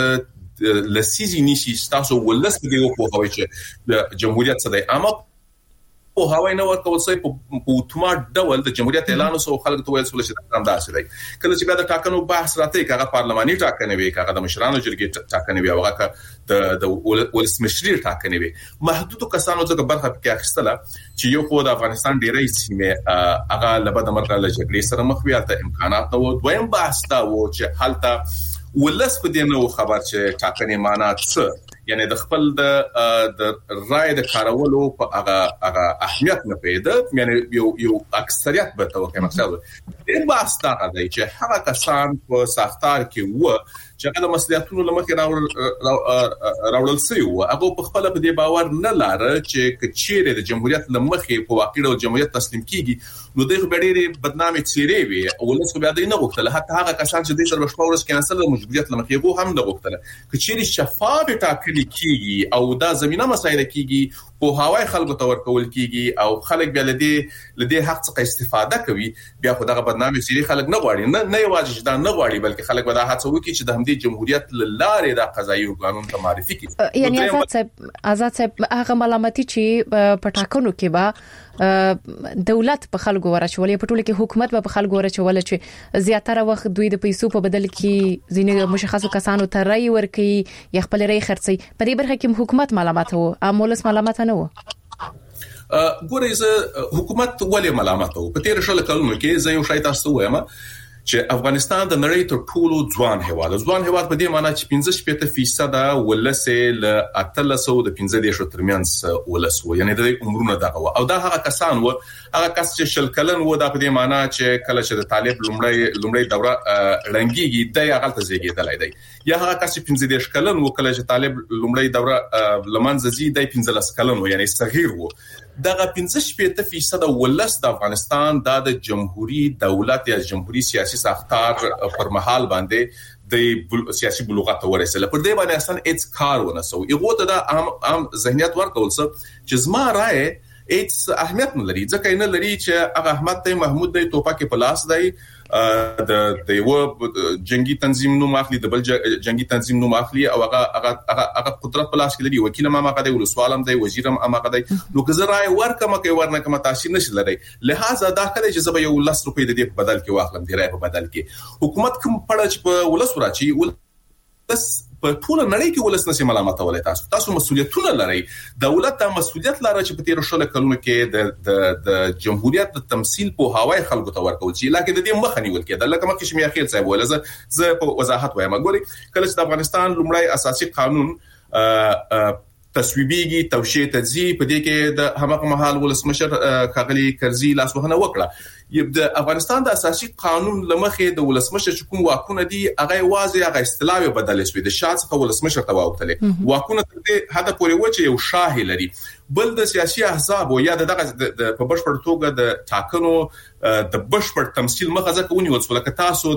لسیزي نشي تاسو ولس دې په هوای چې د جمهوریت څخه عامه په هوای نه ورکول سي په اتومات ډول د جمهوریت اعلان وسو خلک ته ویل سول شي دا انداسه دی کله چې بیا د ټاکنو بحث راته کاغه پارلماني ټاکنې وي کاغه د مشرانو جرګې ټاکنې وي هغه د د ولسمشري ټاکنې وي محدود کسانو څخه برخه کې اخیستله چې یو خو د افغانستان ډیرې سیمه هغه لبد مرګه له جګړې سره مخ وي ته امکانات نو دویم بحث دا و چې حالته ولس په دې نو خبر چې ټاکنې معنات څه یعنی د خپل د د رائے د کارولو په هغه هغه اهمیت نه پیدا یعنی یو یو اکثریت به توګه مقصد دی بحث دا دی چې هغه کسان په ساختار کې و چې هغه مسلې لمخې راوړل سوی و هغه په خپل په دې باور نه لاره چې کچېره د جمهوریت لمخې په واقع ډول جمهوریت تسلیم کیږي نو دغه ډېرې بدنامي چیرې وي او ولس بیا د نه غوښتل حتی هغه کسان چې د سر بشپورس کینسل د مجبوریت لمخې وو هم نه غوښتل کچېره شفاف ټاکل کیږي او دا زمينه مسایل کیږي په هواي خلکو ته ورکول کیږي او خلک بیا لدی لدی حق څخه استفاده کوي بیا خو دغه بدنامي سری خلک نه غواړي نه نه یوازې دا نه غواړي بلکې خلک به دا هڅه وکړي چې د همدې جمهوریت لاره د قضایي قانون ته معرفي کړي. یعنی آزاد صاحب آزاد صاحب هغه ملامتي چې پټاکنو کې با دولت په خلکو ورچولې په ټوله کې حکومت په خلکو ورچول چې زیاتره وخت دوی د پیسو په بدل کې ځینې مشخصو کسانو ته رای ورکړي یا خپل رای خرڅي په دې برخه کې حکومت ملامت وو امولس ملامت نه وو. ګورئ زه حکومت ولې ملامت وو په تیر شل کلونو کې زه یو شای تاسو وایم چې افغانستان د نړۍ تر ټولو ځوان هیواد ځوان هیواد په دې معنی چې پنځه شپږ فیصد ولسه ل اتلسو د پنځه دیشو ترمنځ ولسو یعنی د عمرونو دغه او دا هغه کسان وو هغه کس چې شل کلن وو دا په دې معنی چې کله چې د طالب لومړی لومړی دوره رنګيږي د هغه ته زیږیدلای دی یا هغه کس چې پنځه دیش کلن وو کله چې طالب لومړی دوره لمنځه زی دی پنځه لس کلن وو یعنی صغیر وو دغه پنځه شپږ فیصد ولس د افغانستان د جمهوریت دولت یا جمهوریت سیاسي ساختار پر مهال باندې د سیاسي بلوغت ورسېله پر دې باندې اصلا هیڅ کار ونه سو یو ته د عام عام ذهنیت ورکول څه چې زما رائے هیڅ اهمیت نه لري ځکه نه لري چې هغه احمد ته محمود دی توپک په لاس دی د د یو جنگي تنظیم نو ماخلي د بل جنگي تنظیم نو ماخلي او هغه هغه هغه قدرت په لاس کې لري وکیل ما ما قضې ولسوالم دی وزیرم ما قضې نو که زه رائے ورکم کوي ورنه کوم تاثیر نشي لري لہذا دا کله چې زه یو لس روپۍ د دې په بدل کې واخلم دی رائے په بدل کې حکومت کوم پړه چې په ولس ورچی ولس په ټول نړۍ کې ولس نشي ملامت ولې تاسو تاسو مسؤلیتونه لري دولت ته مسؤلیت لري چې په تیر شل کلونو کې د د د جمهوریت د تمثيل په هواي خلکو ته ورکول شي لکه د دې مخ نیول کېده لکه مخکې شمیا خیر صاحب ولزه زه په وضاحت وایم ګوري کله چې د افغانستان لومړی اساسي قانون تصویبيږي توشیح تدزي په دې کې د همغه مهال ولسمشر خاغلی کرزي لاسوهنه وکړه د افغانستان د اساسي قانون لمخې د ولسمشر کوم واکونه دي هغه واځي هغه استلاوي بدل شوی د شاه څخه ولسمشر ته واوتلې واکونه ته هدا پورې و چې یو شاه لري بل د سیاسي احزاب او یا دغه په بشپړ توګه د ټاکنو د بشپړ تمثيل مخه ځکه ونیول څو لکه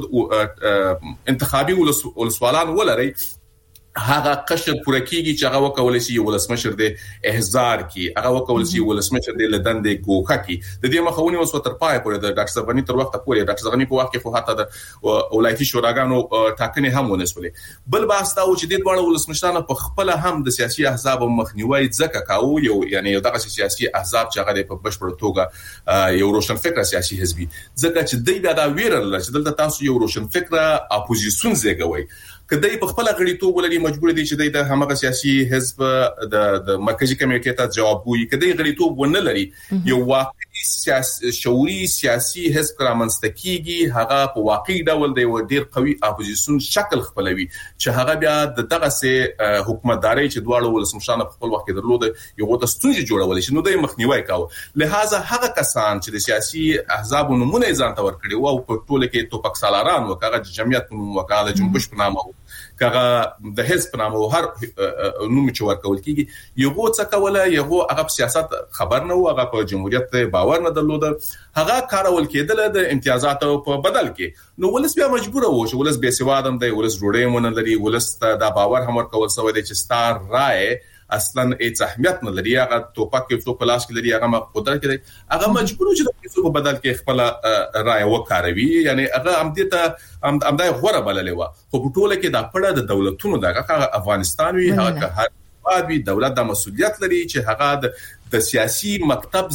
تاسو انتخابي ولسوالان ولري هغه قشر پوره کیږي چې هغه وکول شي ولسمشر د احزار کی هغه وکول شي ولسمشر د لدندې ګوخه کی د دې مخاوني اوس تر پای پورې د ډاکټر زغنی تر وخت پورې ډاکټر زغنی په وخت کې خو حتی د ولایتي شوراګانو ټاکنې هم ونسولې بل بحث دا و چې د ډول ولسمشرانو په خپل هم د سیاسي احزاب مخنیوي ځکه کاوه یو یعنی دغه سیاسي احزاب چې هغه په بشپړ توګه یو روشن فکر سیاسي حزبي ځکه چې دوی بیا دا ویرل چې دلته تاسو یو روشن فکر اپوزیسیون زیږوي کله په خپل غړیتوب ولري مجبور دي چې د همغه سیاسي حزب د د مرکزی کمیټې ته جواب وي کله غړیتوب ونه لري یو واقعي سیاسي شعوري سیاسي حزب رامنځته هغه په واقعي ډول دی و ډیر قوي اپوزیسیون شکل خپلوي چې هغه بیا دغه سه حکومتداري چې دواړو ولسمشرانو په خپل وخت کې درلود یو د ستونزې جوړول شي نو د مخنیوي کاوه لہذا هغه کسان چې د سیاسي احزاب نمونه ځان ته ورکړي او په ټوله کې توپک سالاران او هغه جمعیت نوم وکاله جنبش په نامه کغه د حزب نامه هر نوم چې ورکول کیږي یو څه کوله یو هغه سیاست خبر نه و هغه په جمهوریت باور نه درلود هغه کارول کېدل د امتیازاتو په بدل کې نو ولس بیا مجبور و چې ولس به سوادم دی ولس جوړې مون لري ولس دا باور هم ورکول سوی دی چې ستار رائے اصلا هیڅ اهمیت نه لري هغه توپک په پلاس کې لري هغه قدرت لري هغه مجبور چې د پیسو په بدل کې خپل رائے وکاروي یعنی هغه امدته امدای غوړه بللې و خو په ټوله کې د پړه د دولتونو دغه افغانستان وی هغه هر وادي دولت د مسؤلیت لري چې هغه د سیاسي مکتب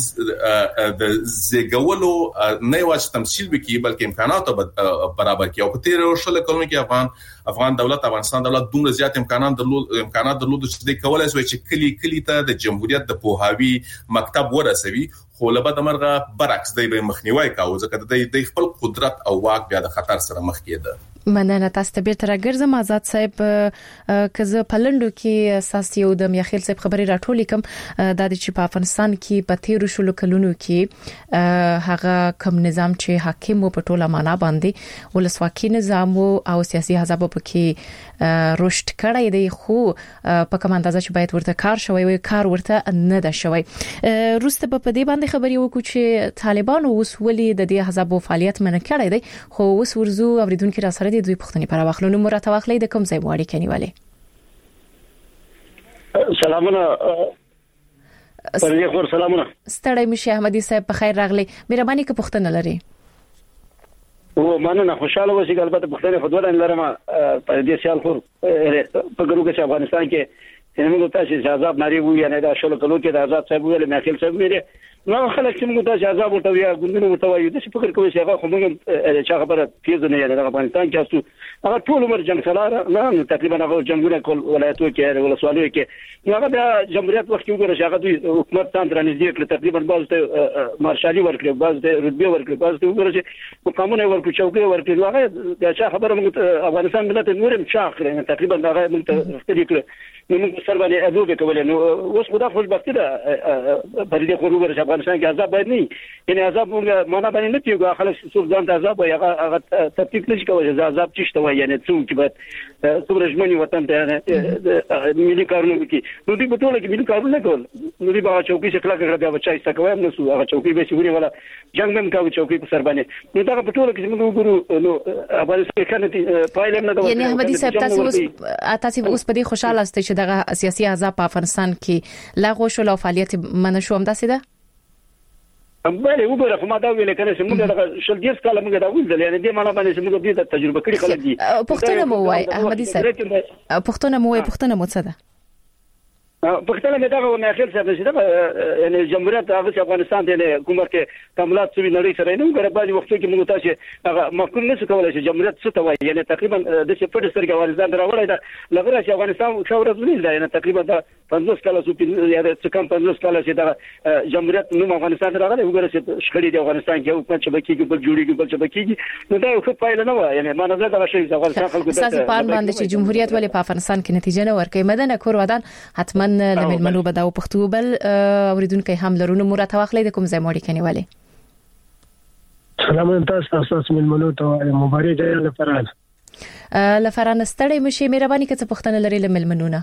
د زیګولو نه واچ تمثيل وکي بلکې امکانات برابر کړي او په تیر شل کلونو کې افغان افغان دولت افغانستان دولت دومره زیات امکانات درلود امکانات درلود چې د کولای شي چې کلی کلی ته د جمهوریت د پوهاوی مکتب ورسوي خو له بده مرغه برعکس دی به مخنیوي کاوه ځکه د خپل قدرت او واک بیا د خطر سره مخ کېده. مننه تاسو ته بیرته راګرځم آزاد صاحب کزه پلندو کې اساسي او د میاخیل صاحب خبري راټولې کوم د دې چې په افغانستان کې په تیر شلو کلونو کې هغه کوم نظام چې حاکم په ټوله معنا باندې ولسواکي نظام او سیاسي حزب په کې رشد کړی دی خو په کوم اندازه چې باید ورته کار شوی وي کار ورته نه ده شوی روسته په دې باندې خبري وکړو چې طالبانو وسولي د دې حزب فعالیت منع کړی دی خو وس ورزو اوریدونکو را سره دوی پښتني پر واخلو نو مرته واخلې د کوم ځای واړی کنيواله سلامونه پرې خور سلامونه. ستړی مشه احمدي صاحب په خیر راغلی. مهرباني که پوښتنه لري. او مننه خوشاله اوسئ. البته پوښتنه خو ډول لرم په دې سیال خور په ګروګه چې افغانستان کې موږ تاسو چې عذاب ناری وو یا نه دا شول کلو کې د آزاد صاحب ویل ماخیل صاحب ویل نو خلک چې موږ تاسو عذاب ورته یا ګوندونه ورته وایو د څه فکر کوي چې هغه خو موږ چې خبره پیژنې نه د افغانستان کې تاسو هغه ټول عمر جنگ سالار نه تقریبا هغه جنگونه کول ولایتو کې ولسوالۍ کې نو هغه د جمهوریت وخت کې وګوره چې هغه د حکومت څنګه رانیږي کړ تقریبا باز ته مارشالي ورکړي باز ته رتبه ورکړي باز ته وګوره چې مقامونه ورکړي چوکۍ ورکړي هغه د چا خبره موږ افغانستان ملت نورم چا کړی تقریبا هغه موږ ته ستړي کړ نو موږ سره باندې ادوبه کولای نو اوس خدا خوشبختی ده په دې خو وګوره چې افغانستان کې عذاب باید نه یعنی عذاب موږ معنا باندې نه پیږو خلک څوک ځان ته عذاب وي هغه تفکیک نشي کولای چې عذاب چشته وي یعنی څوک باید څومره ژمنې وطن ته ملي کارونه وکړي نو دوی په ټوله کې ملي کارونه کول نو دوی به چوکۍ څخه کلاګه بیا بچای ستکوي نو څو هغه چوکۍ به شي ولا جنگ هم کوي چوکۍ په سر باندې نو دا په ټوله کې موږ وګورو نو افغانستان کې کنه پایله نه دا یعنی احمدي صاحب تاسو اوس تاسو اوس په دې خوشاله استئ چې دغه سیاسي عذاب په افغانستان کې لغوه شو او فعالیت منشو هم داسې ده بله وګوره خو ما دا ویل کنه چې موږ د شل دیس کاله موږ دا ویل یعنی دې معنا باندې چې موږ دې تجربه کړې خلک دي پښتون مو وای احمدي صاحب پښتون مو وای پښتون مو څه ده پښتنه مې دا غوښنه اخر څه چې دا یعنی جمهوریت هغه افغانستان د حکومت کې تملات سوي نړۍ سره نه غره بعضي وختو کې موږ تاسو هغه مفهوم نه کولای چې جمهوریت څه ته وایي یعنی تقریبا د څه په سترګې افغانستان دراوړی دا لغره چې افغانستان څو ورځې نه دی یعنی تقریبا دا پنځوس کاله سو یا د څه کم پنځوس کاله چې دا جمهوریت نو افغانستان راغلی وګوره چې شخړې د افغانستان کې حکومت چې بکیږي بل جوړیږي بل چې بکیږي نو دا یو څه پایله نه و یعنی ما نه دا شی افغانستان خلکو ته اساس پان باندې چې جمهوریت ولې په افغانستان کې نتیجه نه ورکړي مدنه کور ودان حتما لمن منو دا پښتو بل اوریدونکو هم لرونه مراد واخلې د کوم ځای موري کني والي سلام تاسو تاسو ملمنو ته مبارک دی لفران لفران ستړی مشي مهرباني که څه پښتنه لري لملمنونه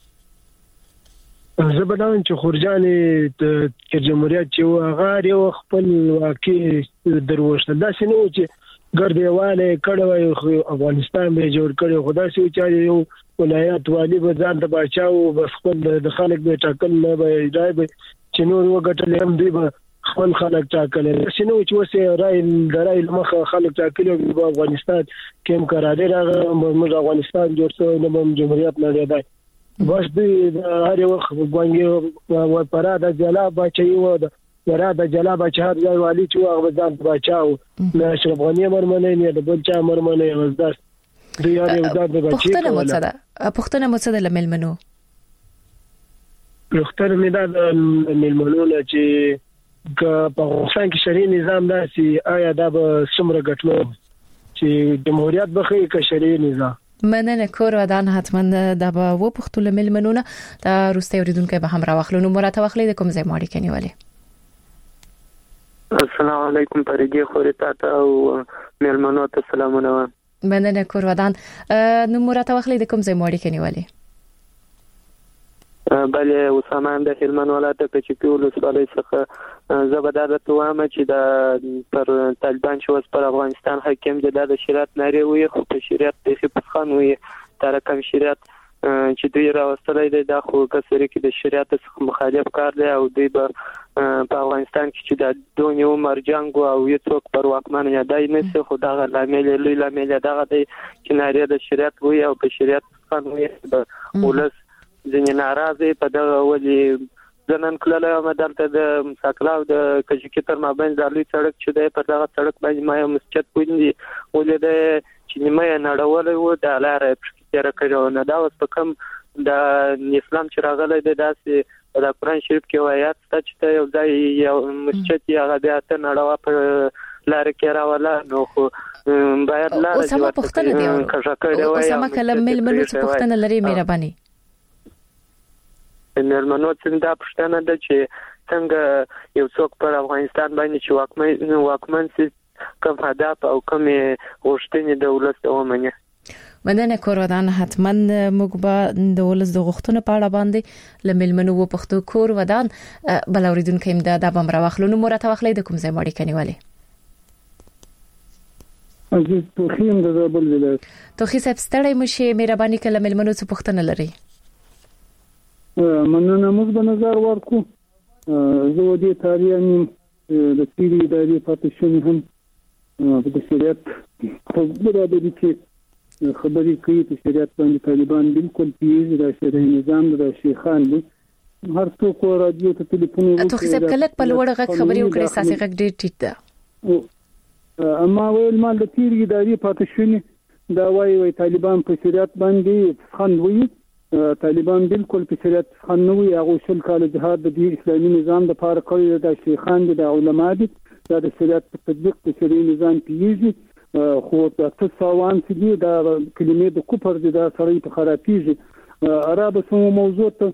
زبدان چې خورجاني د جمهوریت چې هغه یو خپل واقع دروښته دا شنو چې ګرځېواله کړه افغانستان به جوړ کړي خدا سي چې یو ولایت والی به ځان ته بچاو بس خپل د خلک به ټاکل نه به راي به چې نور وګټل هم دی به خپل خلک ټاکل شنو چې وسه راي درای مخه خلک ټاکل په افغانستان کې هم قرار راغی موږ افغانستان جوړ شو نو جمهوریت نه دی بس دې هر یو غوانګي او پراده جلا بچي و ورا د جلا بچار ځای والی چې هغه ځان بچاو نه اشرف غنی مرمنه نه د بل چا مرمنه وزداس دوی یو ځان د بچي پښتنه مڅدا پښتنه مڅدا لملمنو پښتنه مې دا د ملمنو نه چې په افغانستان کې شرعي نظام داسي آیا دا به څومره ګټلو چې جمهوریت بخي کې شرعي نظام مننه کور ودان حتما د به و پښتو لملمنو نه دا روسي اوریدونکو به هم راوخلو نو مراد واخلې د کوم ځای ماړي کني والي السلام علیکم پرېږي خوري تاسو او ملمنو ته سلامونه مننه کور ودان نو مراد واخلې د کوم ځای ماړي کني والي بله اسامه د هلمند ولایت کې چې کول سوالي څخه زبردست وامه چې د پر طالبان چې پر افغانستان حاکم دي د شریعت نری وي خو په شریعت د خپخان وي تر کوم شریعت چې دوی راوستلې ده د خو کسری کې د شریعت څخه مخالف کار دی او دوی په افغانستان کې چې د دونیو مرجنګ او یو څوک پر واکمن نه دی نه خو دا لامل لوی لامل دغه دی چې نری د شریعت وي او په شریعت څخه وي د ولس ځینې ناراضي په دغه ولي ځنن کله مدارته د مساکلاو د کجکی تر مابین د لوی سړک چې دی په دغه سړک باندې ما یو مسجد پوینځي ولې د چې نیمه نړولې و د لارې پرکتره کړو نه دا اوس په کوم د اسلام چې راغلی دی داسې د قرآن شریف کې آیات ته چې یو ځای یو مسجد یې هغه بیا ته نړوا په لارې کې راولا نو خو باید لاره اوس هم پښتنه دی اوس هم کلم ملمنو چې پښتنه لري مهرباني ملمنو څنګه دا پښتنه ده چې څنګه یو څوک پر افغانستان باندې چې واکمن واکمن سي کوم هدف او کوم غوښتنې د ولس ومني مننه کوردان حتما موږ به د ولس د غوښتنو په اړه باندې لملمنو و پښتو کور ودان بل اوریدونکو امداد د بم راوخلو نو مراد واخلې د کوم ځای ماړي کني والي عزیز توخیم د زابل ولایت توخی صاحب ستړی مشه مهرباني کله ملمنو څخه پښتنه لري مننه موږ به نظر ورکو زه ودې تاریخ د تیری ادارې پاتشن هم د شریعت خبره د دې خبرې کوي چې شریعت باندې طالبان بالکل پیږي د شریعت نظام د شیخان دي هر څوک راډیو ته ټلیفون وکړي ته حساب کله په لوړ غږ خبرې وکړې ساسي غږ ډېر ټیټ ده اما ویل مال د تیری ادارې پاتشن دا وایي وایي طالبان په شریعت باندې خند وي طالبان بالکل په شریعت خند نه وي هغه شل کال جهاد د اسلامي نظام د پاره کوي د شیخان د علما دي دا د شریعت په تطبیق د شریعي نظام پیږي خو تاسو سوان چې دا کلمې د کوپر د سړی په خرابېږي عربو سمو موضوع ته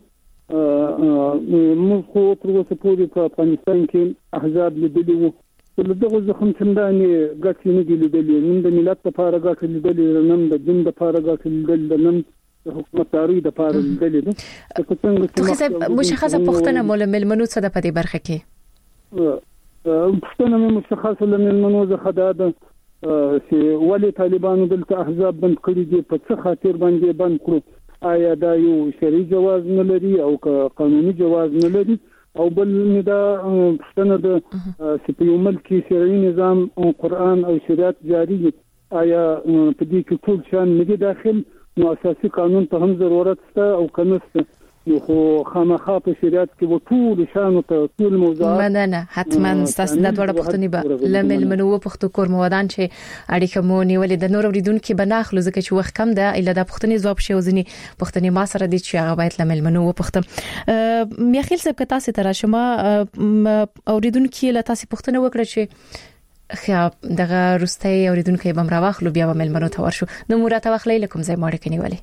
موږ خو تر اوسه پورې په افغانستان کې احزاب لیدلي وو دغه زخم څنګه ګټې نه دي لیدلې نن د ملت لپاره ګټې لیدلې نن د دین لپاره ګټې لیدلې نن د حکومتداري لپاره لیدلې ده څنګه مشخصه پوښتنه مول ملمنو څه د پدې برخه کې پښتنه مې مشخصه لمنو زه خداده چې ولې طالبانو دلته احزاب بند کړی دي په څه خاطر باندې بند کړو آیا دا یو شرعي جواز نه لري او قانوني جواز نه لري او بل دا پښتنه د چې یو ملک شرعي نظام او قرآن او شریعت جاری دي آیا په دې کې ټول شان نه داخل نو اساسي قانون ته هم ضرورت شته او کنيسته خو خامخا په شریعت کې وټول شانو ته ټول موضوعات مننه حتما تاسو د دوړ پښتني به لمل منو پښتو کور مودان چې اړیکه مو نیولې د نور اوریدونکو بناخلو ځکه چې وخت کم ده اله د پښتني ځواب شي وزني پښتني ما سره دي چې هغه باید لمل منو پښتم میخیل صاحب که تاسو تر شما اوریدونکو له تاسو پښتنه وکړه چې خیا دغه روستي اوریدونکو به مراوخلو بیا مل منو ته ورشو نو مراته وخلې لکم زې ماړه کني ولې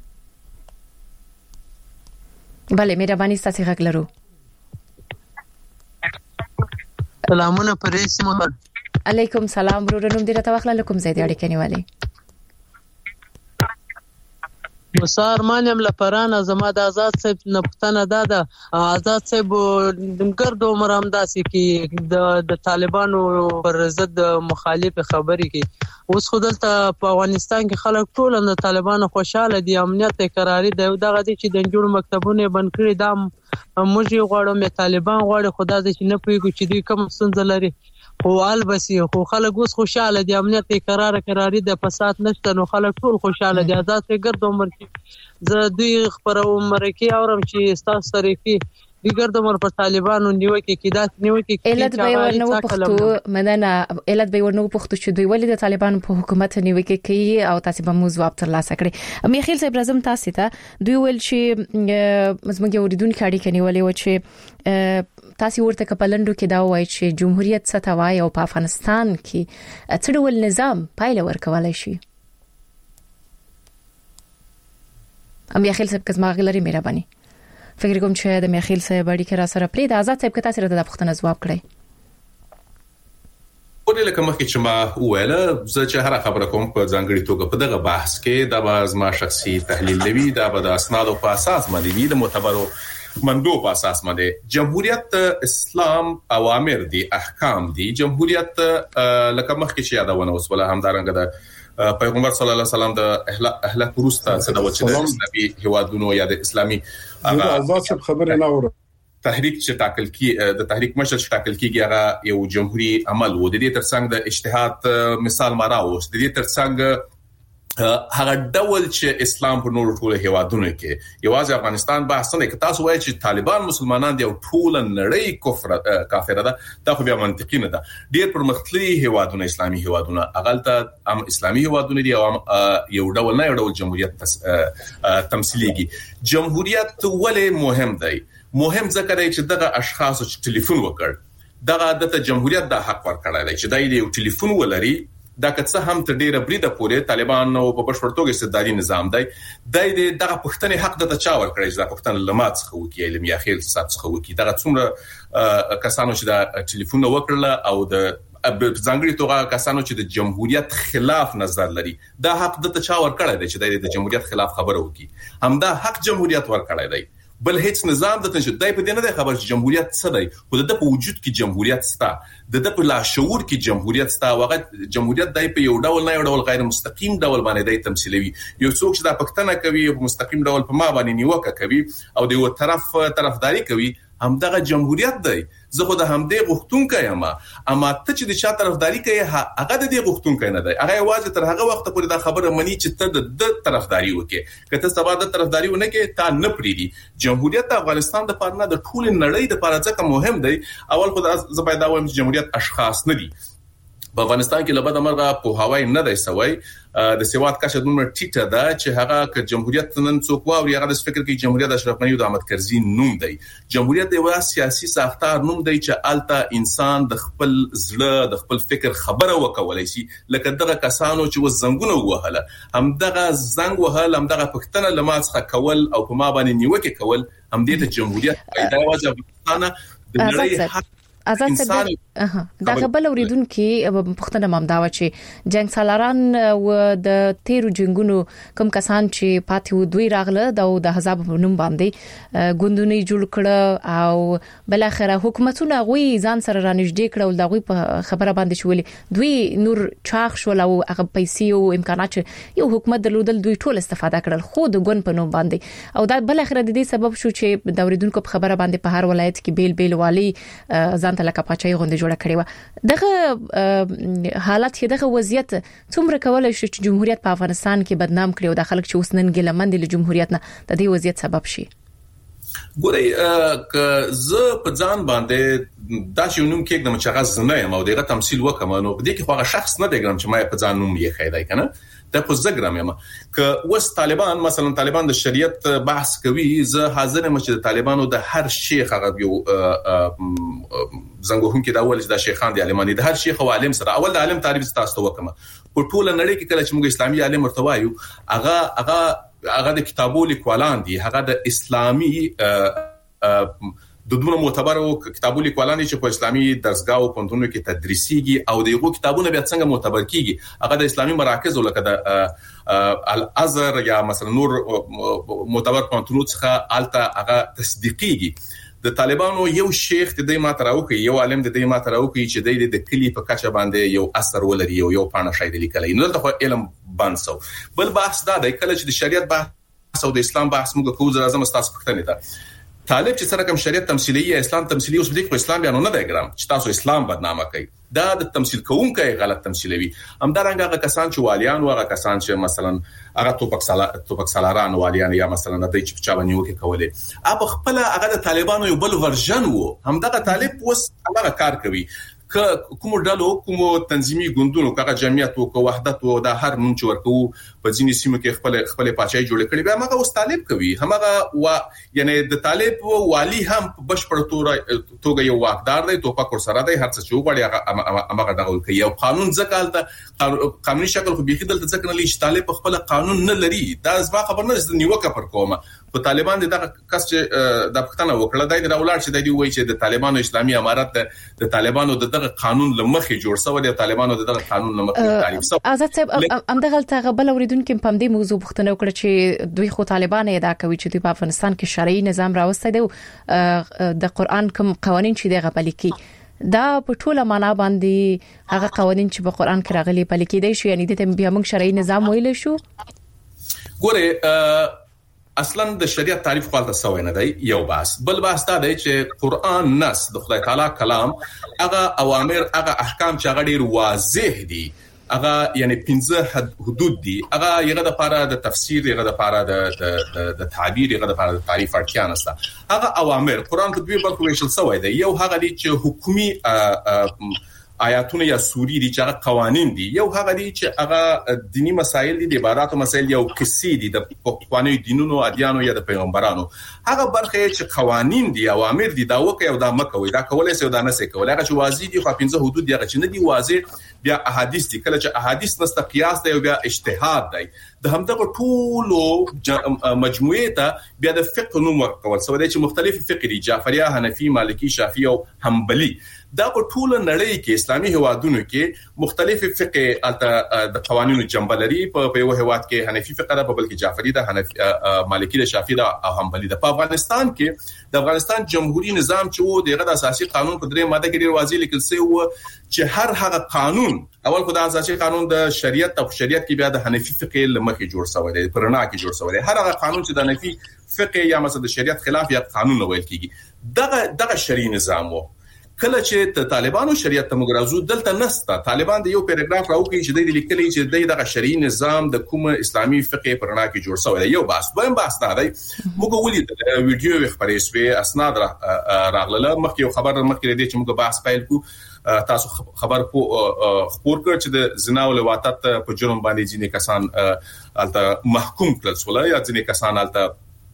بله مهرباني ستاسو غږ لرو سلامونه پرې سیمه علیکم سلام ورور نوم دې راته واخله لکم زید اړیکې نیولې وسار مانم لپران زما د آزاد صاحب نه پښتنه داده آزاد صاحب ګرد عمر همداسي کې د د طالبانو پر ضد مخالف خبري کې اوس خودلته په افغانستان کې خلک ټول د طالبانو خوشاله دي امنیت قراري دی دغه دي چې د جوړ مکتبونه بند کړی دا موږ غواړو مې طالبان غواړي خدا دې چې نه پويګو چې دوی کوم ستونزه لري خو البسي خو خلک اوس خوشاله دي امنیت قرار قراري د فساد نشته نو خلک ټول خوشاله دي آزاد ګرد عمر کې زه دوی خبر عمر کې اورم چې تاسو سره کې دیګر د مر په طالبانو نیوکه کې دا نیوکه کې علت به ورنو پښتو مننه علت به ورنو پښتو چې دوی ولې د طالبانو په حکومت نیوکه کوي او تاسو به موضوع ترلاسه کړئ میخیل صاحب راځم تاسو ته دوی ول چې زموږ اوریدونکو اړیکې نیولې و چې تاسو ورته کپلندو کې دا وایي چې جمهوریت ستوای او په افغانستان کې څړول نظام پایله ورکولای شي ام میخیل صاحب کزما غلري مهرباني فکر کوم چې د میخیل صاحب اړیکه را سره پرې د آزاد صاحب کته سره د پښتنه جواب کړی ولې لکه مخکې چې ما وویل زه چې هر خبره کوم په ځانګړي توګه په دغه بحث کې د باز ما شخصي تحلیل لوي د د اسنادو په اساس باندې وی د معتبرو مندو په اساس باندې جمهوریت اسلام اوامر دي احکام دي جمهوریت لکه مخکې چې یادونه وسوله همدارنګه د پیغمبر صلی الله علیه وسلم د اهلک روستا څخه د وچه د اسلامي هوادونو یا د اسلامي هغه آزاد خبره نه وره تحریک چې ټاکل کی د تحریک مشر چې ټاکل کیږي هغه یو جمهوریت عمل و د دې ترڅنګ د اجتهاد مثال ما راوست د دې ترڅنګ هغه ډول چې اسلام په نور ټول هیوادونو کې یوازې افغانستان بحث نه کوي تاسو وایئ چې طالبان مسلمانان دی او ټول نړۍ کفر کافر ده دا خو بیا منطقي نه ده ډیر پرمختللي هیوادونه اسلامي هیوادونه اغلطه ام اسلامي هیوادونه دي او یو ډول نه یو ډول جمهوریت تمثيليږي جمهوریت ولې مهم دی مهم ځکه چې دغه اشخاص چې ټلیفون وکړ دغه د جمهوریت د حق ورکړای دی چې دای یو ټلیفون ولري دا که څه هم تر ډیره بریده پورې طالبان او په بشپړ توګه استبدادي نظام دی دای دغه پښتنې حق د چا ورکړي چې دا پښتن لمات څخه وکي علم یا خیر صاحب څخه وکي دا څومره کسانو چې دا ټلیفون وکړل او د ځانګړي توګه کسانو چې د جمهوریت خلاف نظر لري دا حق د چا ورکړي دی چې د جمهوریت خلاف خبره وکي همدا حق جمهوریت ورکړي دی بل هیڅ نظام د تنشد دای په دې نه خبر چې جمهوریت څه دی خو د په وجود کې جمهوریت ستا د د په لاشعور کې جمهوریت ستا وغه جمهوریت دای په یو ډول نه یو ډول غیر مستقیم ډول باندې دای تمثيلوي یو څوک چې د پښتنه کوي په مستقیم ډول په ما باندې نیوکه کوي او د یو طرف طرفداري کوي همدغه جمهوریت دی. زه خو د همدې غوښتونکو یم، اما ته چې د چا طرفداري کوي هغه د دې غوښتونکو نه دی. هغه یوازې تر هغه وخت پورې دا خبره مني چې ته د طرفداري وکې. که ته سبا د طرفداري ونه کې تا نه پریدي. جمهوریت د افغانستان د پاره نه د ټول نړۍ د پاره ځکه مهم دی. اول خو زه باید دا وایم چې جمهوریت اشخاص نه دي. په افغانستان کې لبد مرغه په هواي نه دی سوی. د سیواد کشه دومره ټیټه ده چې هغه ک جمهوریت نن څوک واوري هغه د فکر کې جمهوریت اشرف غنی او د احمد کرزي نوم دی. جمهوریت د یو سیاسي ساختار نوم دی چې الته انسان د خپل زړه د خپل فکر خبره وکولای شي. لکه دغه کسانو چې وزنګونه وهله، هم دغه زنګ وهل، هم دغه پښتنه لماسخه کول او په ما باندې نیوکه کول، هم دې ته جمهوریت پیدا وځه. افغانستان د نړۍ آزاد صدر اها دا غبل اوریدون کې پښتنه مامداوه چې جنگ سالاران او د تیرو جنگونو کوم کسان چې پاتې و دوی راغله د حزب نوم باندې ګوندونه جوړ کړه او بل اخره حکومتونه غوي ځان سره رانږدې کړه او دغه په خبره باندې شولې دوی نور چاخ شول او هغه پیسې او امکانات یو حکومت درلودل دوی ټول استفاده کړل خو د ګون په نوم باندې او دا بل اخره د دې سبب شو چې د اوریدونکو په خبره باندې په هر ولایت کې بیل بیل والی ځان لکه پاچای غونډه جوړه کړې و. دغه حالت کې دغه وضعیت څومره کولای شي چې جمهوریت په افغانستان کې بدنام کړي او د خلک چې وسنن ګلمند له جمهوریت نه د دې وضعیت سبب شي؟ ګورئ ک زه په ځان باندې دا چې نوم کې د مچغز نه یم او دغه تمثيل وکم نو دې کې خو هغه شخص نه دی ګرام چې ما په ځان نوم یې خیدای کنه دا په زګرام یم. ک وس طالبان مثلا طالبان د شریعت بحث کوي، زه حاضر یم چې د طالبانو د هر شیخ هغه یو زنګوهم کې دا اول چې د شیخان دي عالمانی د هر شیخ او عالم سره اول د عالم تعریف تاسو وکم په ټوله نړۍ کې کله چې موږ اسلامي عالم مرتوایو هغه هغه هغه د کتابو لیکوالان دي، هغه د اسلامي د دوه معتبرو کتابو لیکوالان چې په اسلامي درسګاو پونتونو کې تدریسيږي او دغه کتابونه بیا څنګه معتبر کیږي هغه د اسلامي مراکز لکه د الازهر یا مثلا نور معتبر پونتونو څخه الته هغه تصدیقيږي. د طالبانو یو شیخ د دې ماتراوکي یو عالم د دې ماتراوکي چې د کلی په کچه باندې یو اثر ولري یو یو پانه شاید لیکلای نو ته علم بانسو. بل بحث دا د کله چې د شریعت بحث او د اسلام بحث موږ کوو زراعظم تاسو پښتنه ده طالب چې سره کوم شریعت تمثيلي یا اسلام تمثيلي اوس دې په اسلام بیانونه دی ګرام چې تاسو اسلام بدنامه کوي دا د تمثيل کوونکو غلط تمثيلوي. همدارنګه هغه کسان چې والیان او هغه کسان چې مثلا هغه توپک سالا توپک سالاران والیان یا مثلا د چې چا باندې وکي کوله اب خپل هغه د طالبانو یو بل ورژن وو همدغه طالب اوس هغه کار کوي ک کوم ډلو کوم تنظیمي ګوندونو کغه جمعیت او وحدت او د هر نوم چې ورکو په ځینې سیمو کې خپل خپل پاچای جوړ کړي به هغه اوس طالب کوي همغه وا یعنی د طالب والی هم بشپړ توګه یو واقدار دی توپک سره دی هر څه چې وغواړي هغه دغه کوي یو قانون ځکه قانوني شکل خو بيخي دلته ځکه نه لې طالب خپل قانون نه لري دا ځما خبر نه د نیوکه پر کومه په طالبان دغه کس چې د پښتنه وکړه د راولار چې د دی وایي چې د طالبانو اسلامي امارت د طالبانو د دغه قانون لمخې جوړ شوی دی طالبانو دغه قانون لمخې تعریف شوی. آزاد صاحب امدغه تغبل اوریدونکو په دې موضوع پښتنه وکړه چې دوی خو طالبان ادا کوي چې دوی په افغانستان کې شرعي نظام راوستي دی د قران کوم قوانين چې دغه بلکی دا په ټوله معنا باندې هغه قوانين چې په قران کې راغلي بلکی دی شو یعنی د بیا موږ شرعي نظام ویل شو. ګوره اصلا د شریعت تعریف خپل سوی نه دی یو بحث بل بحث دا دی چې قران نص د خدای تعالی کلام هغه اوامر هغه احکام چې هغه ډیر واضح دي هغه یعنی پنځه حدود دي هغه یغه د لپاره د تفسیر یغه د لپاره د د تعبیر یغه د لپاره د تعریف اړتیا نشته هغه اوامر قران په دوه برخو ویشل سوی دی یو هغه دي چې حکومي آیاتونه یا سوري دي چې هغه قوانين دي یو هغه دي چې هغه دینی مسایل دي د عبادت مسایل یو کسی دي د قوانینو دینونو ادیانو یا د پیغمبرانو هغه برخه چې قوانين دي اوامر دي دا وکي او دا مکوي دا کولای سي دا نه سي کولای هغه چې واضح دي خو پنځه حدود دي هغه چې نه دي واضح بیا احادیث دي کله چې احادیث نسته قیاس دی او بیا اجتهاد دی د همدغه ټولو مجموعه ته بیا د فقه نوم ورکول سو دی چې مختلف فقه دي جعفریه حنفي مالکی شافعي او حنبلي دا په ټول نړۍ کې اسلامي هوادونو کې مختلف فقه د قوانینو جنبلري په یو هواد کې حنفي فقه ده په بل کې جعفری ده حنفي مالکی ده شافعي ده او حنبلي ده په افغانستان کې د افغانستان جمهوریت نظام چې وو دغه د اساسي قانون په درې ماده کې ډیر واضح لیکل شوی و چې هر هغه قانون اول خو د اساسي قانون د شریعت او شریعت کې بیا د حنفي فقه لمخې جوړ شوی دی پرنا کې جوړ شوی دی هر هغه قانون چې د حنفي فقه یا مثلا د شریعت خلاف یا قانون ویل کیږي دغه دغه شرعي نظام وو. کله چې طالبانو شریعت ته مګرازو دلته نستا طالبان د یو پیراګراف راوکي چې د لیکلي چې دغه شرعي نظام د کوم اسلامي فقه پرنا کې جوړ شوی دی. یو بحث دویم بحث دا دی موږ ولید ویډیو خبرې سوي اسناد راغله مخکې یو خبر مخکې دی چې موږ بحث پیل کو تاسو خبر په خبر کړ چې د زنا او لواطت په جرم باندې ځینې کسان الته محکوم کړل سول یا ځینې کسان الته